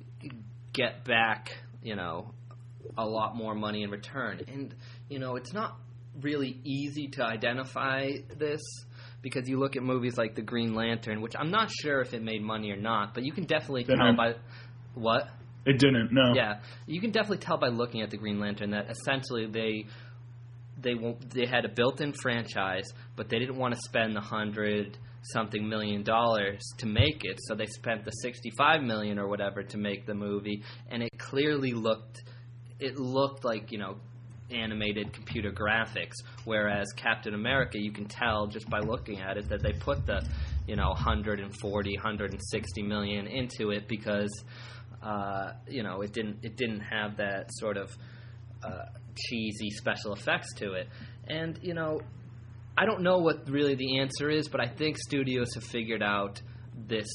get back, you know, a lot more money in return. And, you know, it's not really easy to identify this, because you look at movies like The Green Lantern, which I'm not sure if it made money or not, but you can definitely didn't. tell by... What? It didn't, no. Yeah. You can definitely tell by looking at The Green Lantern that essentially they they won't, they had a built-in franchise, but they didn't want to spend the hundred something million dollars to make it, so they spent the sixty-five million or whatever to make the movie, and it clearly looked it looked like, you know, animated computer graphics, whereas Captain America, you can tell just by looking at it that they put the, you know, one forty, one sixty million into it, because uh, you know, it didn't it didn't have that sort of uh, cheesy special effects to it. And, you know, I don't know what really the answer is, but I think studios have figured out this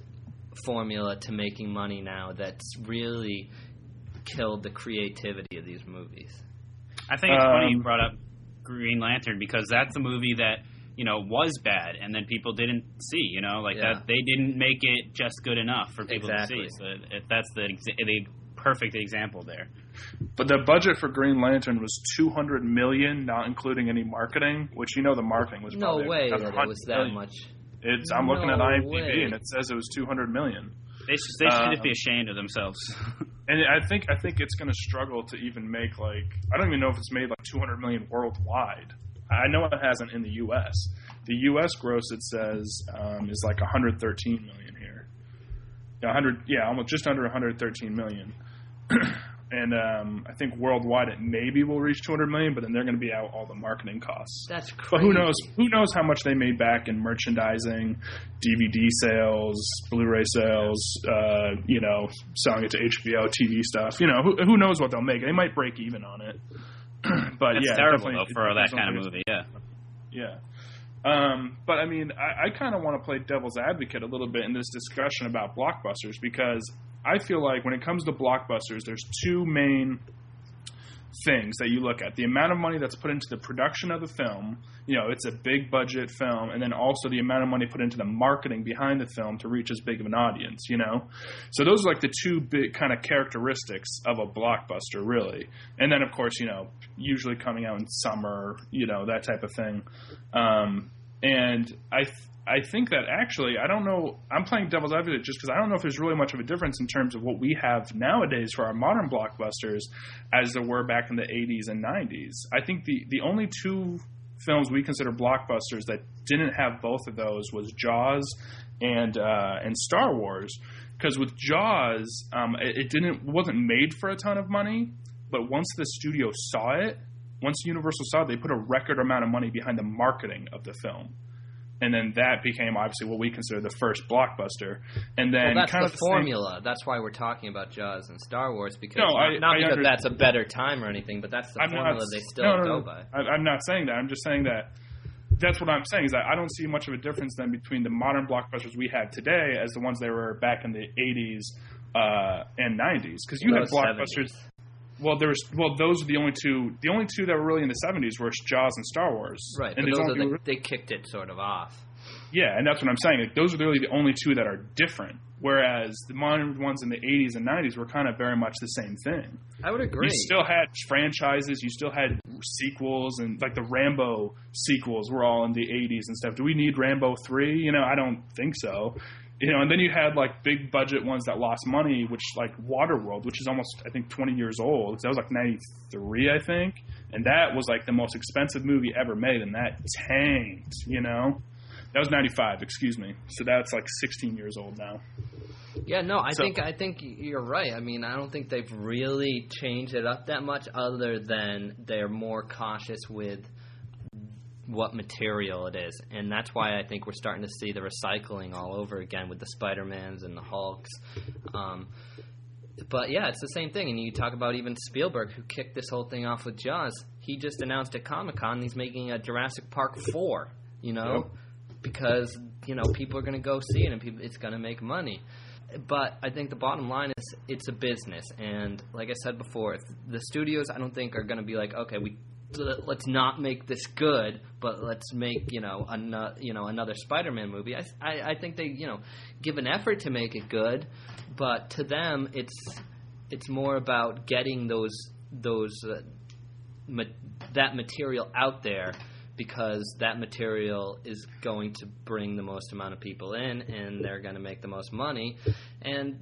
formula to making money now that's really killed the creativity of these movies. I think it's um, funny you brought up Green Lantern, because that's a movie that, you know, was bad and then people didn't see, you know, like Yeah. that they didn't make it just good enough for people Exactly. to see. So it, that's the, exa- the perfect example there. But the budget for Green Lantern was two hundred million dollars, not including any marketing, which, you know, the marketing was No probably way another that it one was hundred that million. much. It's I'm looking at No IMDb way. and it says it was two hundred million. They should, they should Uh, just be ashamed of themselves. And I think I think it's going to struggle to even make, like, I don't even know if it's made like two hundred million worldwide. I know it hasn't in the U S. The U S gross, it says, um, is like one hundred thirteen million here. Yeah, one hundred, yeah, almost just under one hundred thirteen million. And um, I think worldwide it maybe will reach two hundred million, but then they're going to be out all the marketing costs. That's crazy. But who knows? Who knows how much they made back in merchandising, D V D sales, Blu-ray sales, uh, you know, selling it to H B O, T V stuff. You know, who, who knows what they'll make? They might break even on it. But That's yeah, terrible, definitely- though, for it that depends on kind of who movie, yeah. Yeah. Um, but, I mean, I, I kind of want to play devil's advocate a little bit in this discussion about blockbusters, because I feel like when it comes to blockbusters, there's two main things that you look at. The amount of money that's put into the production of the film, you know, it's a big budget film, and then also the amount of money put into the marketing behind the film to reach as big of an audience, you know? So those are like the two big kind of characteristics of a blockbuster, really. And then, of course, you know, usually coming out in summer, you know, that type of thing. Um, and I th- I think that actually, I don't know, I'm playing devil's advocate just because I don't know if there's really much of a difference in terms of what we have nowadays for our modern blockbusters as there were back in the eighties and nineties. I think the, the only two films we consider blockbusters that didn't have both of those was Jaws and uh, and Star Wars. Because with Jaws, um, it, it didn't wasn't made for a ton of money, but once the studio saw it, once Universal saw it, they put a record amount of money behind the marketing of the film. And then that became obviously what we consider the first blockbuster. And then well, that's kind the of formula. Same... That's why we're talking about Jaws and Star Wars, because no, not, I, not I because under... that's a better time or anything, but that's the I'm formula not... they still no, no, go no. by. I, I'm not saying that. I'm just saying that that's what I'm saying is that I don't see much of a difference then between the modern blockbusters we have today as the ones they were back in the eighties uh, and nineties. Because you had blockbusters. seventies. Well, there was well, those are the only two. The only two that were really in the seventies were Jaws and Star Wars. Right, and but those are the, were, they kicked it sort of off. Yeah, and that's what I'm saying. Like, those are really the only two that are different. Whereas the modern ones in the eighties and nineties were kind of very much the same thing. I would agree. You still had franchises. You still had sequels, and like the Rambo sequels were all in the eighties and stuff. Do we need Rambo three? You know, I don't think so. You know, and then you had like big budget ones that lost money, which like Waterworld, which is almost I think twenty years old. That was like ninety-three, I think, and that was like the most expensive movie ever made, and that tanked. You know, that was ninety-five. Excuse me. So that's like sixteen years old now. Yeah, no, I so, think I think you're right. I mean, I don't think they've really changed it up that much, other than they're more cautious with what material it is, and that's why I think we're starting to see the recycling all over again with the Spider-Mans and the Hulks. Um, but yeah, it's the same thing. And you talk about even Spielberg, who kicked this whole thing off with Jaws. He just announced at Comic-Con he's making a Jurassic Park four. You know, yep. because you know people are going to go see it and people, it's going to make money. But I think the bottom line is it's a business, and like I said before, the studios I don't think are going to be like, okay, we. let's not make this good, but let's make, you know, an, you know another Spider-Man movie. I, I, I think they, you know, give an effort to make it good, but to them, it's it's more about getting those those uh, ma- that material out there, because that material is going to bring the most amount of people in, and they're going to make the most money. And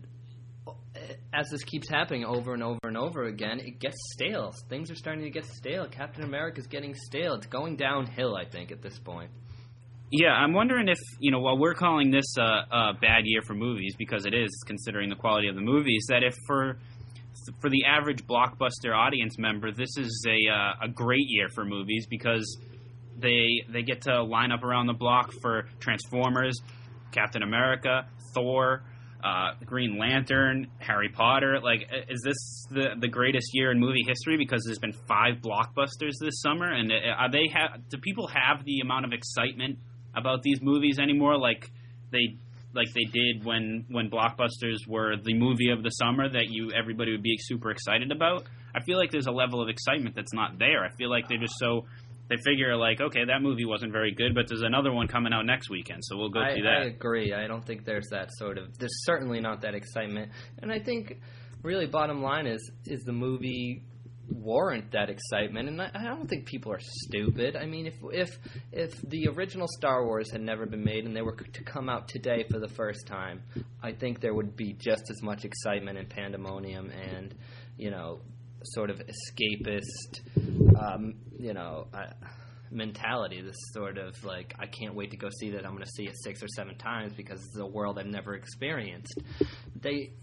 as this keeps happening over and over and over again, it gets stale. Things are starting to get stale. Captain America's getting stale. It's going downhill, I think, at this point. Yeah, I'm wondering if, you know, while we're calling this a, a bad year for movies, because it is, considering the quality of the movies, that if for for the average blockbuster audience member, this is a uh, a great year for movies, because they they get to line up around the block for Transformers, Captain America, Thor, Uh, Green Lantern, Harry Potter. Like, is this the the greatest year in movie history because there's been five blockbusters this summer? And are they have? Do people have the amount of excitement about these movies anymore? Like they like they did when when blockbusters were the movie of the summer that you everybody would be super excited about. I feel like there's a level of excitement that's not there. I feel like they're just so. They figure, like, okay, that movie wasn't very good, but there's another one coming out next weekend, so we'll go I, see that. I agree. I don't think there's that sort of... There's certainly not that excitement. And I think, really, bottom line is, is the movie warrant that excitement? And I, I don't think people are stupid. I mean, if if if the original Star Wars had never been made and they were to come out today for the first time, I think there would be just as much excitement and pandemonium and, you know... sort of escapist, um, you know, uh, mentality. This sort of like, I can't wait to go see that. I'm going to see it six or seven times because it's a world I've never experienced. They,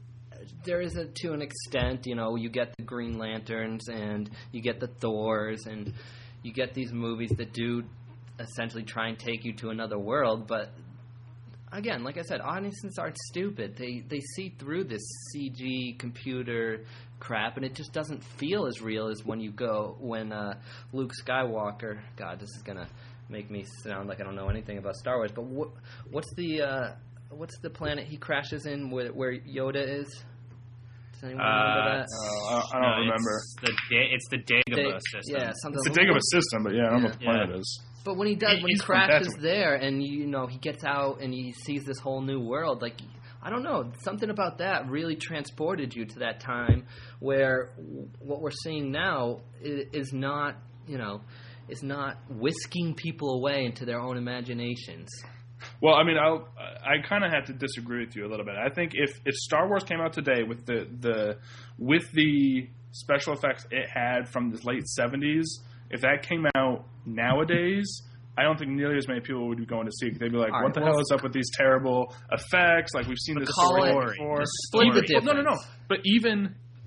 there is a, to an extent, you know, you get the Green Lanterns and you get the Thors and you get these movies that do essentially try and take you to another world, but again, like I said, audiences aren't stupid. They they see through this C G computer crap, and it just doesn't feel as real as when you go when uh, Luke Skywalker. God, this is gonna make me sound like I don't know anything about Star Wars. But what what's the uh, what's the planet he crashes in where, where Yoda is? Does anyone uh, remember that? Oh, I don't no, remember. It's the da- it's the Dagobah Da- system. Yeah, something. It's the Dagobah system, but yeah, I don't know what the planet yeah. is. But when he does, when he He's crashes from there, and you know he gets out and he sees this whole new world, like I don't know, something about that really transported you to that time where what we're seeing now is, is not, you know, is not whisking people away into their own imaginations. Well, I mean, I'll, I kind of have to disagree with you a little bit. I think if, if Star Wars came out today with the, the with the special effects it had from the late seventies, if that came out nowadays, I don't think nearly as many people would be going to see it. They'd be like, All what right, the well, hell is up with these terrible effects? Like, we've seen this story it, before. split the Well, no, no, no. difference. But even,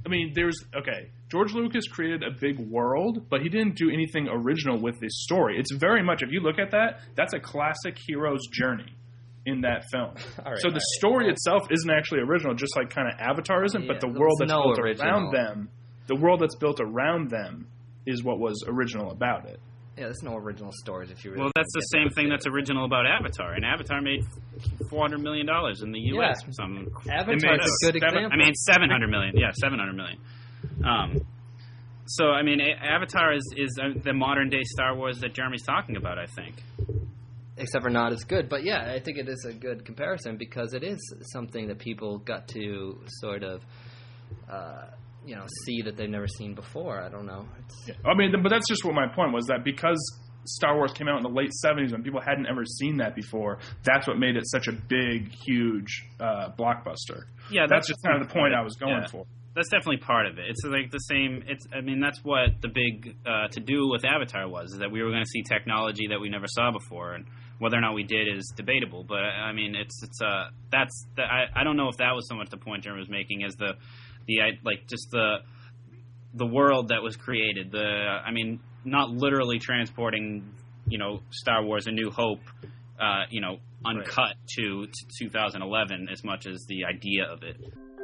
I mean, there's okay. George Lucas created a big world, but he didn't do anything original with this story. It's very much, if you look at that, that's a classic hero's journey in that film. Right, so the right. story itself isn't actually original, just like kind of Avatar isn't, Yeah, but the world that's no built original. around them, the world that's built around them is what was original about it. Yeah, there's no original stories if you really. Well, that's the get same that thing bit. that's original about Avatar, and Avatar made four hundred million dollars in the U S. Yeah. Some Avatar's it made a good seven, example. I mean, seven hundred million. Yeah, seven hundred million. Um, so I mean, A- Avatar is is uh, the modern day Star Wars that Jeremy's talking about, I think. Except for not as good. But yeah, I think it is a good comparison because it is something that people got to sort of, uh, you know, see that they've never seen before. I don't know. It's, Yeah. I mean, but that's just what my point was, that because Star Wars came out in the late seventies when people hadn't ever seen that before, that's what made it such a big, huge uh, blockbuster. Yeah, that's, that's just kind of the point I was going yeah. for. That's definitely part of it. It's like the same. It's. I mean, that's what the big uh, to do with Avatar was, is that we were going to see technology that we never saw before, and whether or not we did is debatable. But I mean, it's it's uh that's the, I I don't know if that was so much the point Jeremy was making as the the I- like just the the world that was created. The I mean, not literally transporting, you know, Star Wars: A New Hope, uh, you know, uncut right. to, to two thousand eleven as much as the idea of it.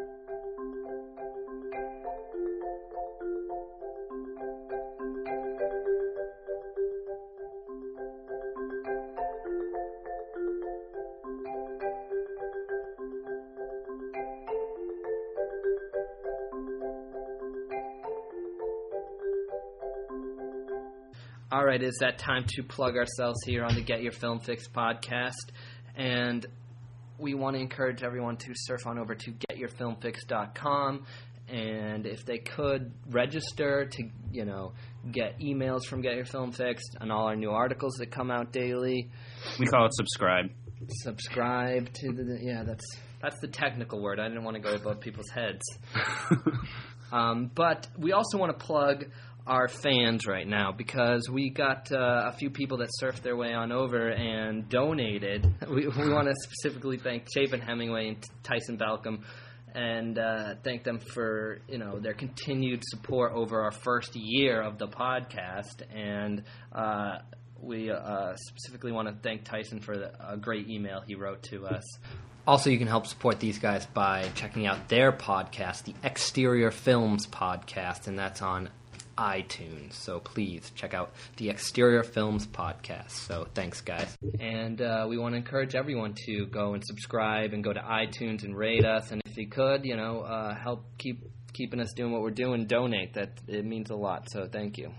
All right, it's that time to plug ourselves here on the Get Your Film Fix podcast. And we want to encourage everyone to surf on over to get your film fix dot com. And if they could, register to, you know, get emails from Get Your Film Fixed and all our new articles that come out daily. We call it subscribe. Subscribe to the, yeah, that's that's the technical word. I didn't want to go above people's heads. um, but we also want to plug our fans right now, because we got uh, a few people that surfed their way on over and donated. We, we want to specifically thank Chapin Hemingway and Tyson Balcom, and uh, thank them for, you know, their continued support over our first year of the podcast. And uh, we uh, specifically want to thank Tyson for the, a great email he wrote to us. Also, you can help support these guys by checking out their podcast, the Exterior Films Podcast, and that's on iTunes. So please check out the Exterior Films Podcast. So thanks, guys. And uh, we want to encourage everyone to go and subscribe and go to iTunes and rate us. And if you could, you know, uh, help keep keeping us doing what we're doing, donate. That it means a lot. So thank you.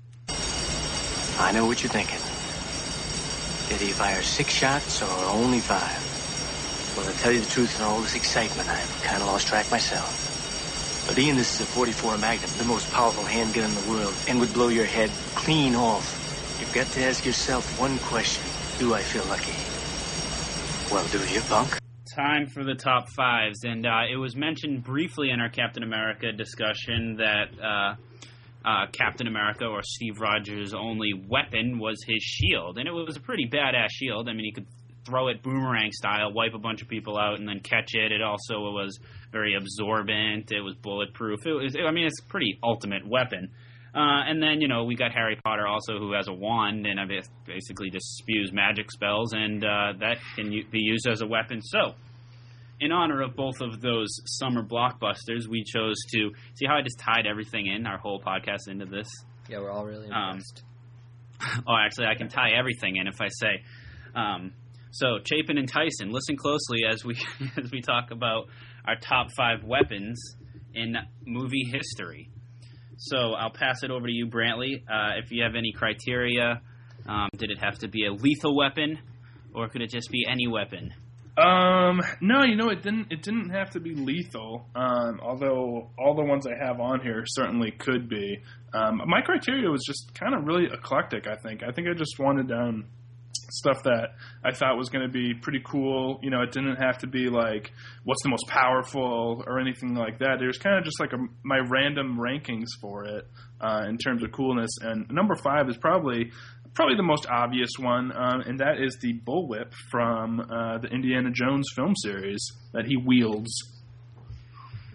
I know what you're thinking. Did he fire six shots or only five? Well, to tell you the truth, in all this excitement, I've kind of lost track myself. But Ian, this is a forty-four Magnum, the most powerful handgun in the world, and would blow your head clean off. You've got to ask yourself one question. Do I feel lucky? Well, do you, punk? Time for the top fives, and uh, it was mentioned briefly in our Captain America discussion that uh, uh, Captain America, or Steve Rogers' only weapon, was his shield, and it was a pretty badass shield. I mean, he could throw it boomerang style, wipe a bunch of people out, and then catch it. It also was very absorbent. It was bulletproof. It was, I mean, it's a pretty ultimate weapon. Uh, and then, you know, we got Harry Potter also, who has a wand and basically just spews magic spells, and uh, that can be used as a weapon. So, in honor of both of those summer blockbusters, we chose to see how I just tied everything in, our whole podcast into this. Yeah, we're all really impressed. Um, oh, actually, I can tie everything in if I say. Um, so, Chapin and Tyson, listen closely as we as we talk about our top five weapons in movie history. So I'll pass it over to you, Brantley. Uh, if you have any criteria, um, did it have to be a lethal weapon, or could it just be any weapon? Um, no, you know, it didn't. It didn't have to be lethal. Um, although all the ones I have on here certainly could be. Um, my criteria was just kind of really eclectic. I think. I think I just wanted um, stuff that I thought was going to be pretty cool. You know, it didn't have to be like what's the most powerful or anything like that. There's kind of just like a, my random rankings for it uh, in terms of coolness. And number five is probably probably the most obvious one, um, and that is the bullwhip from uh, the Indiana Jones film series that he wields.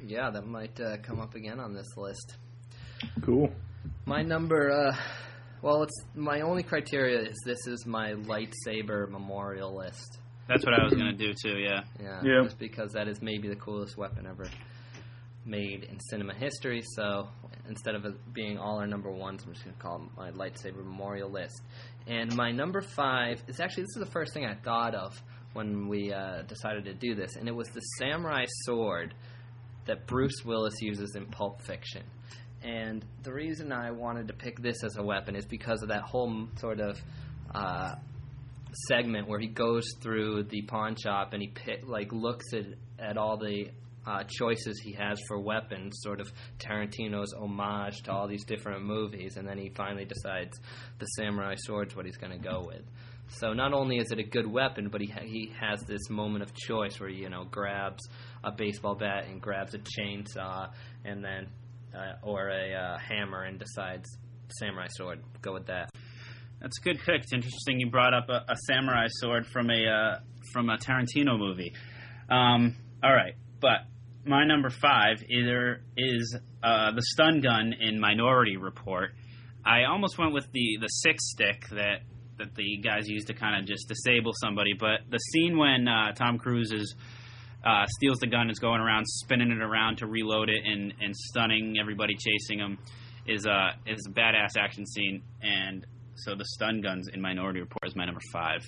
Yeah, that might uh, come up again on this list. Cool. My number, uh, well, it's my only criteria is this is my lightsaber memorial list. That's what I was going to do, too, yeah. yeah. Yeah. Just because that is maybe the coolest weapon ever made in cinema history, so instead of it being all our number ones, I'm just going to call it my lightsaber memorial list. And my number five is actually, this is the first thing I thought of when we uh, decided to do this, and it was the samurai sword that Bruce Willis uses in Pulp Fiction. And the reason I wanted to pick this as a weapon is because of that whole sort of uh, segment where he goes through the pawn shop and he pit, like looks at, at all the uh, choices he has for weapons, sort of Tarantino's homage to all these different movies, and then he finally decides the samurai sword's what he's going to go with. So not only is it a good weapon, but he ha- he has this moment of choice where he, you know, grabs a baseball bat and grabs a chainsaw and then uh, or a uh, hammer and decides samurai sword. Go with that. That's a good pick. It's interesting you brought up a, a samurai sword from a uh, from a Tarantino movie. Um, all right, but my number five either is uh, the stun gun in Minority Report. I almost went with the the six stick that. that the guys use to kind of just disable somebody. But the scene when uh, Tom Cruise is, uh, steals the gun, is going around, spinning it around to reload it and, and stunning everybody chasing him is, uh, is a badass action scene. And so the stun guns in Minority Report is my number five.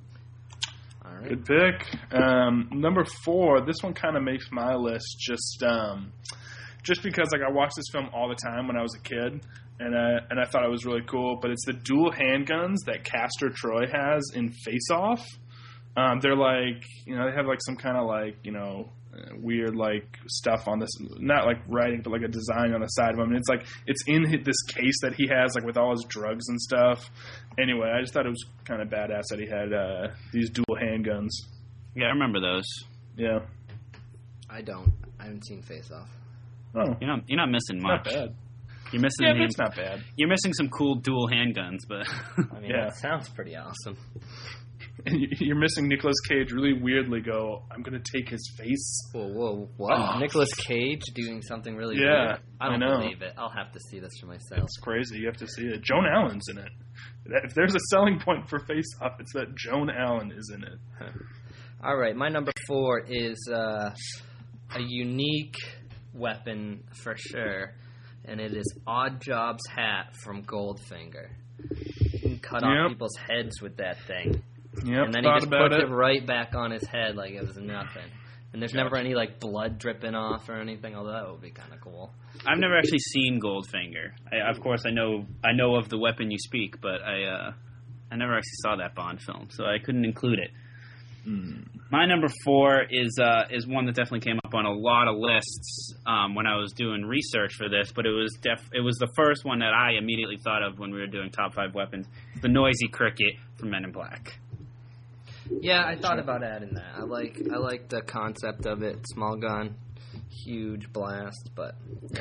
All right. Good pick. Um, number four, this one kind of makes my list just um, just because like I watched this film all the time when I was a kid. And I, and I thought it was really cool, but it's the dual handguns that Castor Troy has in Face Off. Um, they're like, you know, they have like some kind of like, you know, uh, weird like stuff on this, not like writing, but like a design on the side of them. And it's like, it's in this case that he has like with all his drugs and stuff. Anyway, I just thought it was kind of badass that he had uh, these dual handguns. Yeah, I remember those. Yeah. I don't. I haven't seen Face Off. Oh. You're not, you're not missing much. Not bad. You're missing. Yeah, the, that's not bad. You're missing some cool dual handguns, but I mean, yeah. That sounds pretty awesome. And you're missing Nicolas Cage really weirdly go, I'm going to take his face. Whoa, whoa, what? Oh. Nicolas Cage doing something really yeah, weird? I don't I know. believe it. I'll have to see this for myself. It's crazy. You have to see it. Joan Allen's in it. If there's a selling point for Face Off, it's that Joan Allen is in it. All right, my number four is uh, a unique weapon for sure. And it is Odd Job's hat from Goldfinger. You can cut yep. off people's heads with that thing. Yep, and then he just puts it. it right back on his head like it was nothing. And there's gotcha. never any like blood dripping off or anything, although that would be kind of cool. I've never actually seen Goldfinger. I, of course, I know I know of the weapon you speak, but I uh, I never actually saw that Bond film, so I couldn't include it. Mm. My number four is uh, is one that definitely came up on a lot of lists um, when I was doing research for this, but it was def- it was the first one that I immediately thought of when we were doing top five weapons. The noisy cricket from Men in Black. Yeah, I thought about adding that. I like I like the concept of it. Small gun, huge blast, but yeah.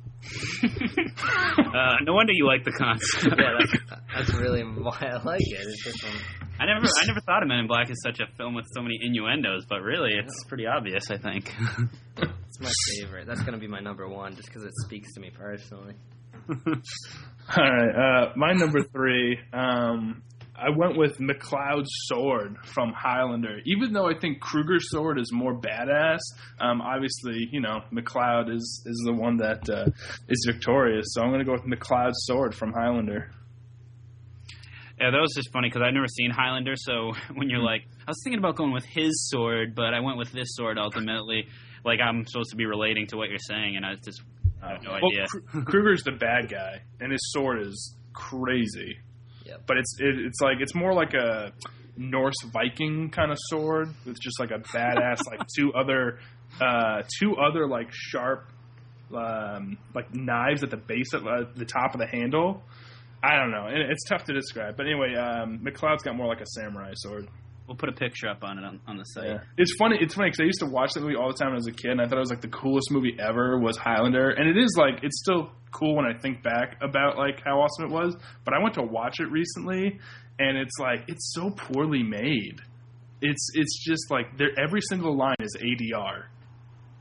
uh, no wonder you like the concept. Yeah, that's, that's really why I like it. It's just um, I never, I never thought of Men in Black as such a film with so many innuendos, but really, it's pretty obvious, I think. It's my favorite. That's going to be my number one, just because it speaks to me personally. All right, uh, my number three. Um, I went with McLeod's sword from Highlander. Even though I think Kruger's sword is more badass, um, obviously, you know, McLeod is is the one that uh, is victorious. So I'm going to go with McLeod's sword from Highlander. Yeah, that was just funny because I've never seen Highlander, so when you're like, I was thinking about going with his sword, but I went with this sword ultimately. Like, I'm supposed to be relating to what you're saying, and I just I have no well, idea. Kr- Kruger's the bad guy, and his sword is crazy. Yep. But it's it, it's like it's more like a Norse Viking kind of sword with just like a badass like two other uh, two other like sharp um, like knives at the base of uh, the top of the handle. I don't know. It's tough to describe. But anyway, um, McLeod's got more like a samurai sword. We'll put a picture up on it on, on the site. Yeah. It's funny. It's funny because I used to watch that movie all the time when I was a kid, and I thought it was like the coolest movie ever was Highlander. And it is like it's still cool when I think back about like how awesome it was. But I went to watch it recently, and it's like it's so poorly made. It's it's just like there every single line is A D R.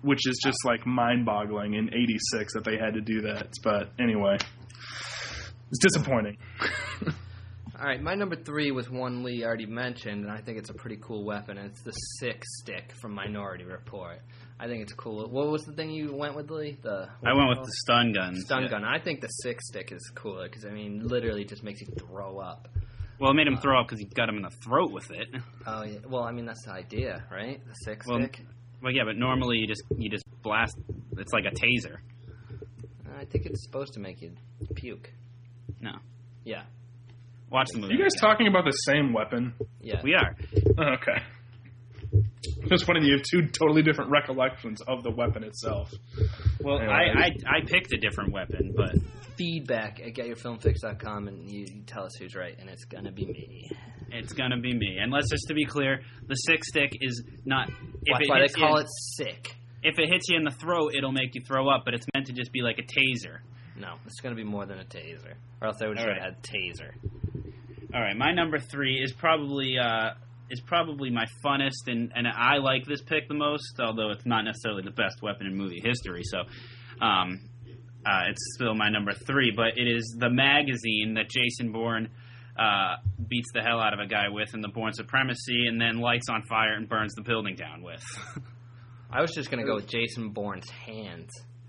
which is just like mind-boggling in eighty-six that they had to do that. But anyway, it's disappointing. All right, my number three was one Lee already mentioned, and I think it's a pretty cool weapon, and it's the Six Stick from Minority Report. I think it's cool. What was the thing you went with, Lee? The I went with the stun gun. Stun yeah. gun. I think the Six Stick is cooler because, I mean, literally just makes you throw up. Well, it made him throw up because he got him in the throat with it. Oh, yeah. Well, I mean, that's the idea, right? The Six well, Stick? Well, yeah, but normally you just you just blast. It's like a taser. I think it's supposed to make you puke. No. Yeah. Watch the movie. Are you guys talking about the same weapon? Yeah. We are. Oh, okay. Just funny, you have two totally different recollections of the weapon itself. Well, anyway. I, I I picked a different weapon, but... Feedback at get your film fix dot com, and you, you tell us who's right, and it's going to be me. It's going to be me. And let's just to be clear, the Six Stick is not... If That's it why they hits call you, it sick. If it hits you in the throat, it'll make you throw up, but it's meant to just be like a taser. No, it's going to be more than a taser. Or else I would have right. had taser. All right, my number three is probably uh, is probably my funnest, and, and I like this pick the most, although it's not necessarily the best weapon in movie history. So um, uh, it's still my number three, but it is the magazine that Jason Bourne uh, beats the hell out of a guy with in the Bourne Supremacy, and then lights on fire and burns the building down with. I was just going to go with Jason Bourne's hands.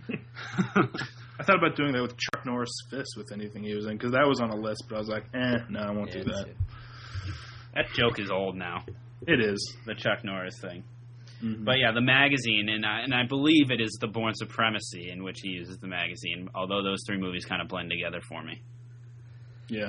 I thought about doing that with Chuck Norris' fist with anything he was in, because that was on a list, but I was like, eh, no, I won't yeah, do that. That joke is old now. It is. The Chuck Norris thing. Mm-hmm. But yeah, the magazine, and I, and I believe it is the Bourne Supremacy in which he uses the magazine, although those three movies kind of blend together for me. Yeah.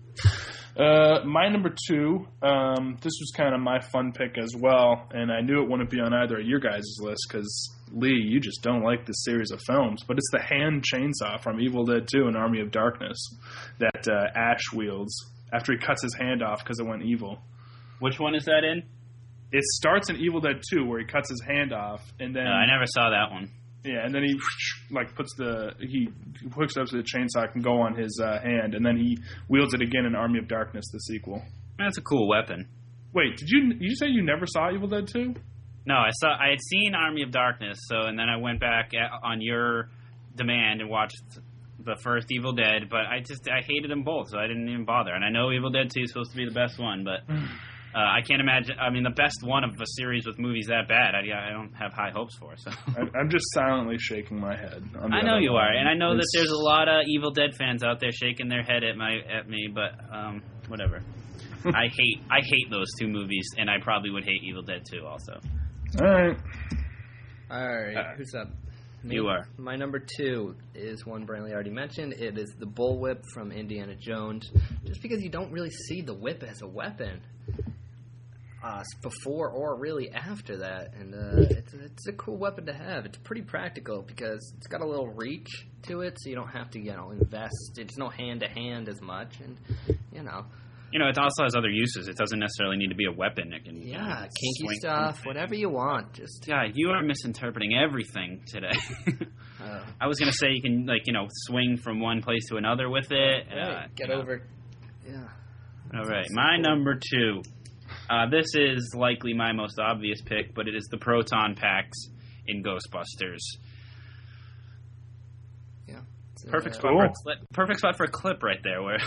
Uh, my number two, um, this was kind of my fun pick as well, and I knew it wouldn't be on either of your guys' list because, Lee, you just don't like this series of films, but it's the hand chainsaw from Evil Dead two and Army of Darkness that uh, Ash wields after he cuts his hand off because it went evil. Which one is that in? It starts in Evil Dead two where he cuts his hand off, and then... No, I never saw that one. Yeah, and then he like puts the he hooks up to the chainsaw can go on his uh, hand, and then he wields it again in Army of Darkness, the sequel. That's a cool weapon. Wait, did you did you say you never saw Evil Dead two? No, I saw I had seen Army of Darkness, so and then I went back at, on your demand and watched the first Evil Dead, but I just I hated them both, so I didn't even bother. And I know Evil Dead two is supposed to be the best one, but. Uh, I can't imagine. I mean, the best one of a series with movies that bad, I, I don't have high hopes for. So I'm just silently shaking my head. On the I know you line. are, and I know it's... that there's a lot of Evil Dead fans out there shaking their head at my at me. But um, whatever. I hate I hate those two movies, and I probably would hate Evil Dead two also. All right. All right. Uh, Who's up? Me? You are. My number two is one Brantley already mentioned. It is the bullwhip from Indiana Jones. Just because you don't really see the whip as a weapon. Uh, before or really after that, and uh, it's, it's a cool weapon to have. It's pretty practical because it's got a little reach to it, so you don't have to, you know, invest. It's no hand to hand as much, and you know, you know, it also has other uses. It doesn't necessarily need to be a weapon. It can, yeah, you know, kinky stuff, whatever you want. Just yeah, you are misinterpreting everything today. uh, I was gonna say you can, like, you know, swing from one place to another with it. Right, Uh, get you know. over. Yeah. All right, my number two. Uh, this is likely my most obvious pick, but it is the proton packs in Ghostbusters. Yeah. Perfect uh, spot cool. for a clip. Perfect spot for a clip right there. Where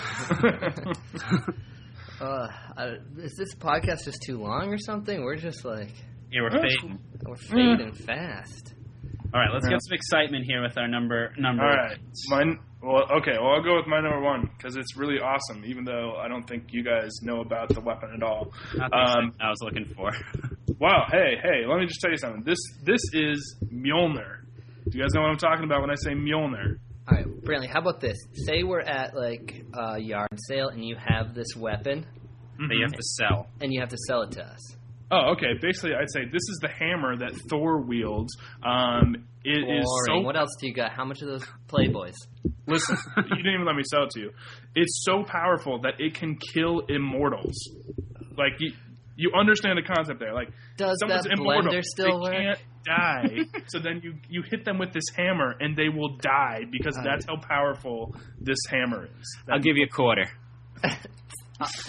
uh, I, is this podcast just too long or something? We're just like yeah, we're fading. we're fading fast. All right, let's Yeah. get some excitement here with our number number. All right. Mine. Well, okay. Well, I'll go with my number one because it's really awesome. Even though I don't think you guys know about the weapon at all. Not the Um, I was looking for. Wow. Hey, hey. Let me just tell you something. This this is Mjolnir. Do you guys know what I'm talking about when I say Mjolnir? All right, Brantley, how about this? Say we're at, like, a yard sale, and you have this weapon. That you have to sell. And you have to sell it to us. Oh, okay. Basically, I'd say this is the hammer that Thor wields. Um, it Boring. is so... What else do you got? How much of those Playboys? Listen, you didn't even let me sell it to you. It's so powerful that it can kill immortals. Like, you, you understand the concept there. Like, Does someone's that immortal. blender still they work? can't die. So then you, you hit them with this hammer, and they will die because Uh, that's how powerful this hammer is. I'll give you a quarter.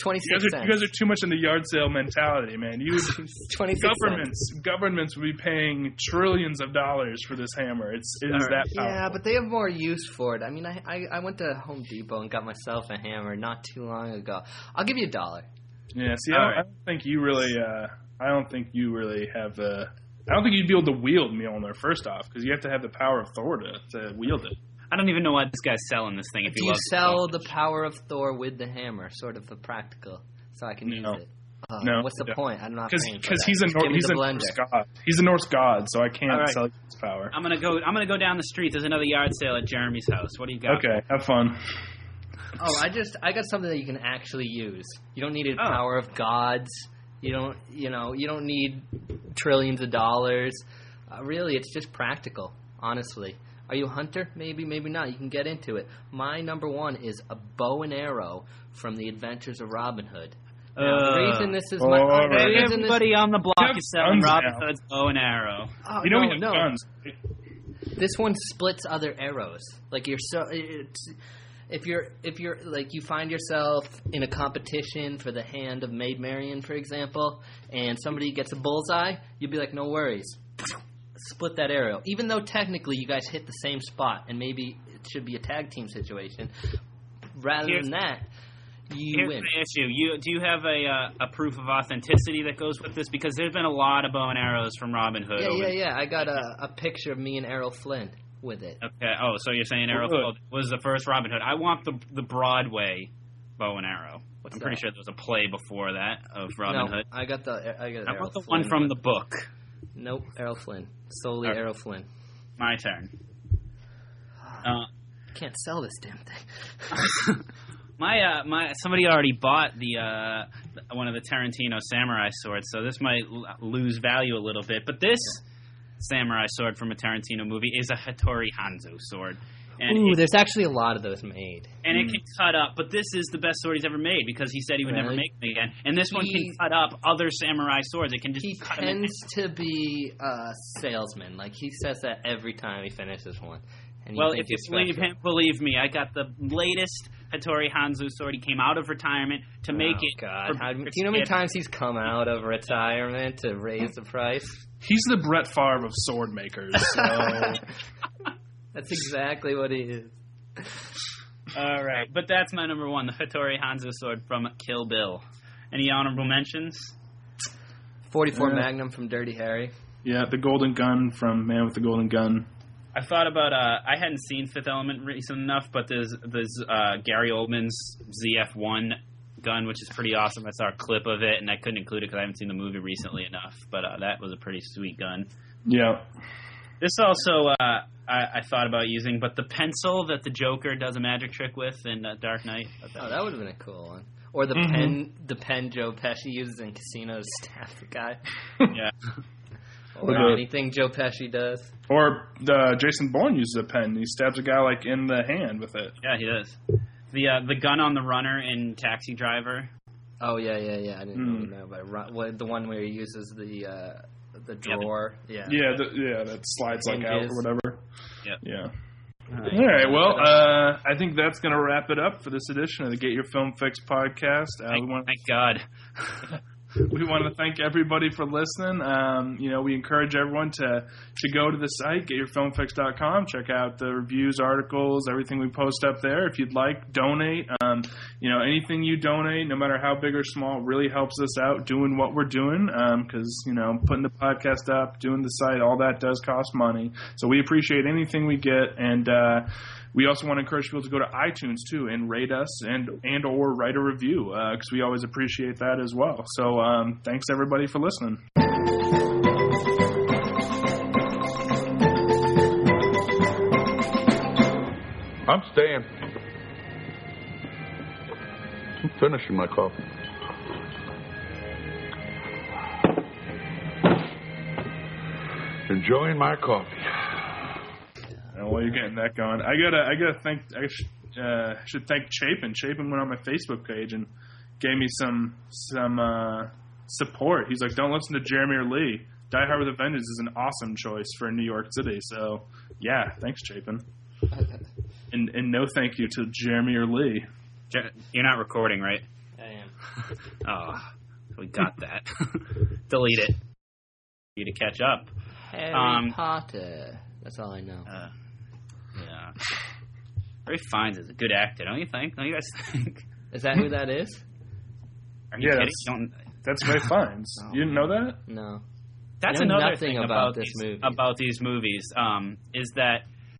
twenty-six you cents. Are, you guys are too much in the yard sale mentality, man. You twenty-six governments cents. governments would be paying trillions of dollars for this hammer. It's it is that powerful. Yeah, but they have more use for it. I mean, I, I I went to Home Depot and got myself a hammer not too long ago. I'll give you a dollar. Yeah, see, I don't, right. I don't think you really. Uh, I don't think you really have the. I don't think you'd be able to wield Mjolnir first off, because you have to have the power of Thor to, to wield it. I don't even know why this guy's selling this thing. If Do he you loves sell it. the power of Thor with the hammer, sort of the practical, so I can No. use it? Uh, No, what's the no. point? I'm not Because paying for that. he's a Just Nor- give me he's the a blender. Norse god. He's a Norse god, so I can't All right. sell you his power. I'm gonna go. I'm gonna go down the street. There's another yard sale at Jeremy's house. What do you got? Okay, have fun. Oh, I just I got something that you can actually use. You don't need a Oh. power of gods. You don't you know you don't need trillions of dollars. Uh, really, it's just practical. Honestly, are you a hunter? Maybe, maybe not. You can get into it. My number one is a bow and arrow from The Adventures of Robin Hood. Now, Uh, the reason this is my all the right. reason this- Everybody on the block We have is selling guns Robin now. Hood's bow and arrow. Oh, You know no, we have no. guns. This one splits other arrows. Like you're so it's, if you're if you're like you find yourself in a competition for the hand of Maid Marian, for example, and somebody gets a bullseye, you'd be like, no worries, split that arrow. Even though technically you guys hit the same spot, and maybe it should be a tag team situation. Rather Here's- than that, you Here's win. the issue. You do you have a uh, a proof of authenticity that goes with this? Because there's been a lot of bow and arrows from Robin Hood. Yeah, over yeah, the- yeah. I got a, a picture of me and Errol Flynn with it. Okay. Oh, so you're saying Arrow Good. was the first Robin Hood? I want the the Broadway bow and arrow. What's I'm pretty that? sure there was a play before that of Robin no, Hood. I got the I got I Errol want the Flynn. one from the book. Nope, Errol Flynn. Solely Okay. Errol Flynn. My turn. Uh, Can't sell this damn thing. my uh, my somebody already bought the uh, one of the Tarantino samurai swords, so this might l- lose value a little bit. But this samurai sword from a Tarantino movie is a Hattori Hanzo sword, and Ooh, it, there's actually a lot of those made. and it can cut up. But this is the best sword he's ever made because he said he would never Really? make them again. And this one can He- cut up other samurai swords. It can just He cut them in. tends to be a salesman. Like, he says that every time he finishes one. And Well, think if you he's believe special. him, believe me. I got the latest Hattori Hanzo sword. He came out of retirement to make Oh, it. God. for- How, do for you know how many kids. times he's come out of retirement to raise the price? He's the Brett Favre of sword makers. So That's exactly what he is. All right, but that's my number one, the Hattori Hanzo sword from Kill Bill. Any honorable mentions? forty-four Uh, Magnum from Dirty Harry. yeah, the golden gun from Man with the Golden Gun. I thought about. Uh, I hadn't seen Fifth Element recent enough, but there's there's uh, Gary Oldman's Z F one gun, which is pretty awesome. I saw a clip of it, and I couldn't include it because I haven't seen the movie recently enough. But uh, that was a pretty sweet gun. Yeah. This also uh, I, I thought about using, but the pencil that the Joker does a magic trick with in uh, Dark Knight. Oh, that would have been a cool one. Or the Mhm. pen, the pen Joe Pesci uses in Casino to stab the guy. Yeah. Or the- anything Joe Pesci does. Or the Jason Bourne uses a pen. He stabs a guy like in the hand with it. Yeah, he does. The uh, the gun on the runner in Taxi Driver. Oh yeah, yeah, yeah. I didn't Mm. really know, but ru- what, the one where he uses the uh, the drawer. Yeah. Yeah, the, yeah, that slides like out Hinges. or whatever. Yep. Yeah. All right. All right. Well, uh, I think that's going to wrap it up for this edition of the Get Your Film Fix podcast. Uh, Thank, we want thank God. we want to thank everybody for listening. Um, you know, we encourage everyone to to go to the site, get your film fix dot com, check out the reviews, articles, everything we post up there. If you'd like, donate. Um, you know, anything you donate, no matter how big or small, really helps us out doing what we're doing. Because you know, putting the podcast up, doing the site, all that does cost money. So we appreciate anything we get, and uh, we also want to encourage people to go to iTunes too and rate us and and or write a review because we always appreciate that as well. So um, thanks everybody for listening. I'm staying. I'm finishing my coffee. Enjoying my coffee. And while you're getting that going, I gotta I gotta thank I sh- uh, should thank Chapin. Chapin went on my Facebook page and gave me some some uh, support. He's like, don't listen to Jeremy or Lee. Die Hard with a Vengeance is an awesome choice for New York City. So yeah, thanks Chapin. And and no thank you to Jeremy or Lee. You're not recording, right? I am. Oh, we got that. Delete it. You to catch up. Harry um, Potter. That's all I know. Uh, yeah. Ray Fiennes is a good actor, don't you think? Don't you guys think? Is that who that is? Are you yeah, kidding? That's, don't... that's Ray Fiennes. Oh. You didn't know that? No. That's I know another nothing thing about, about this these, movie. about these movies um, is that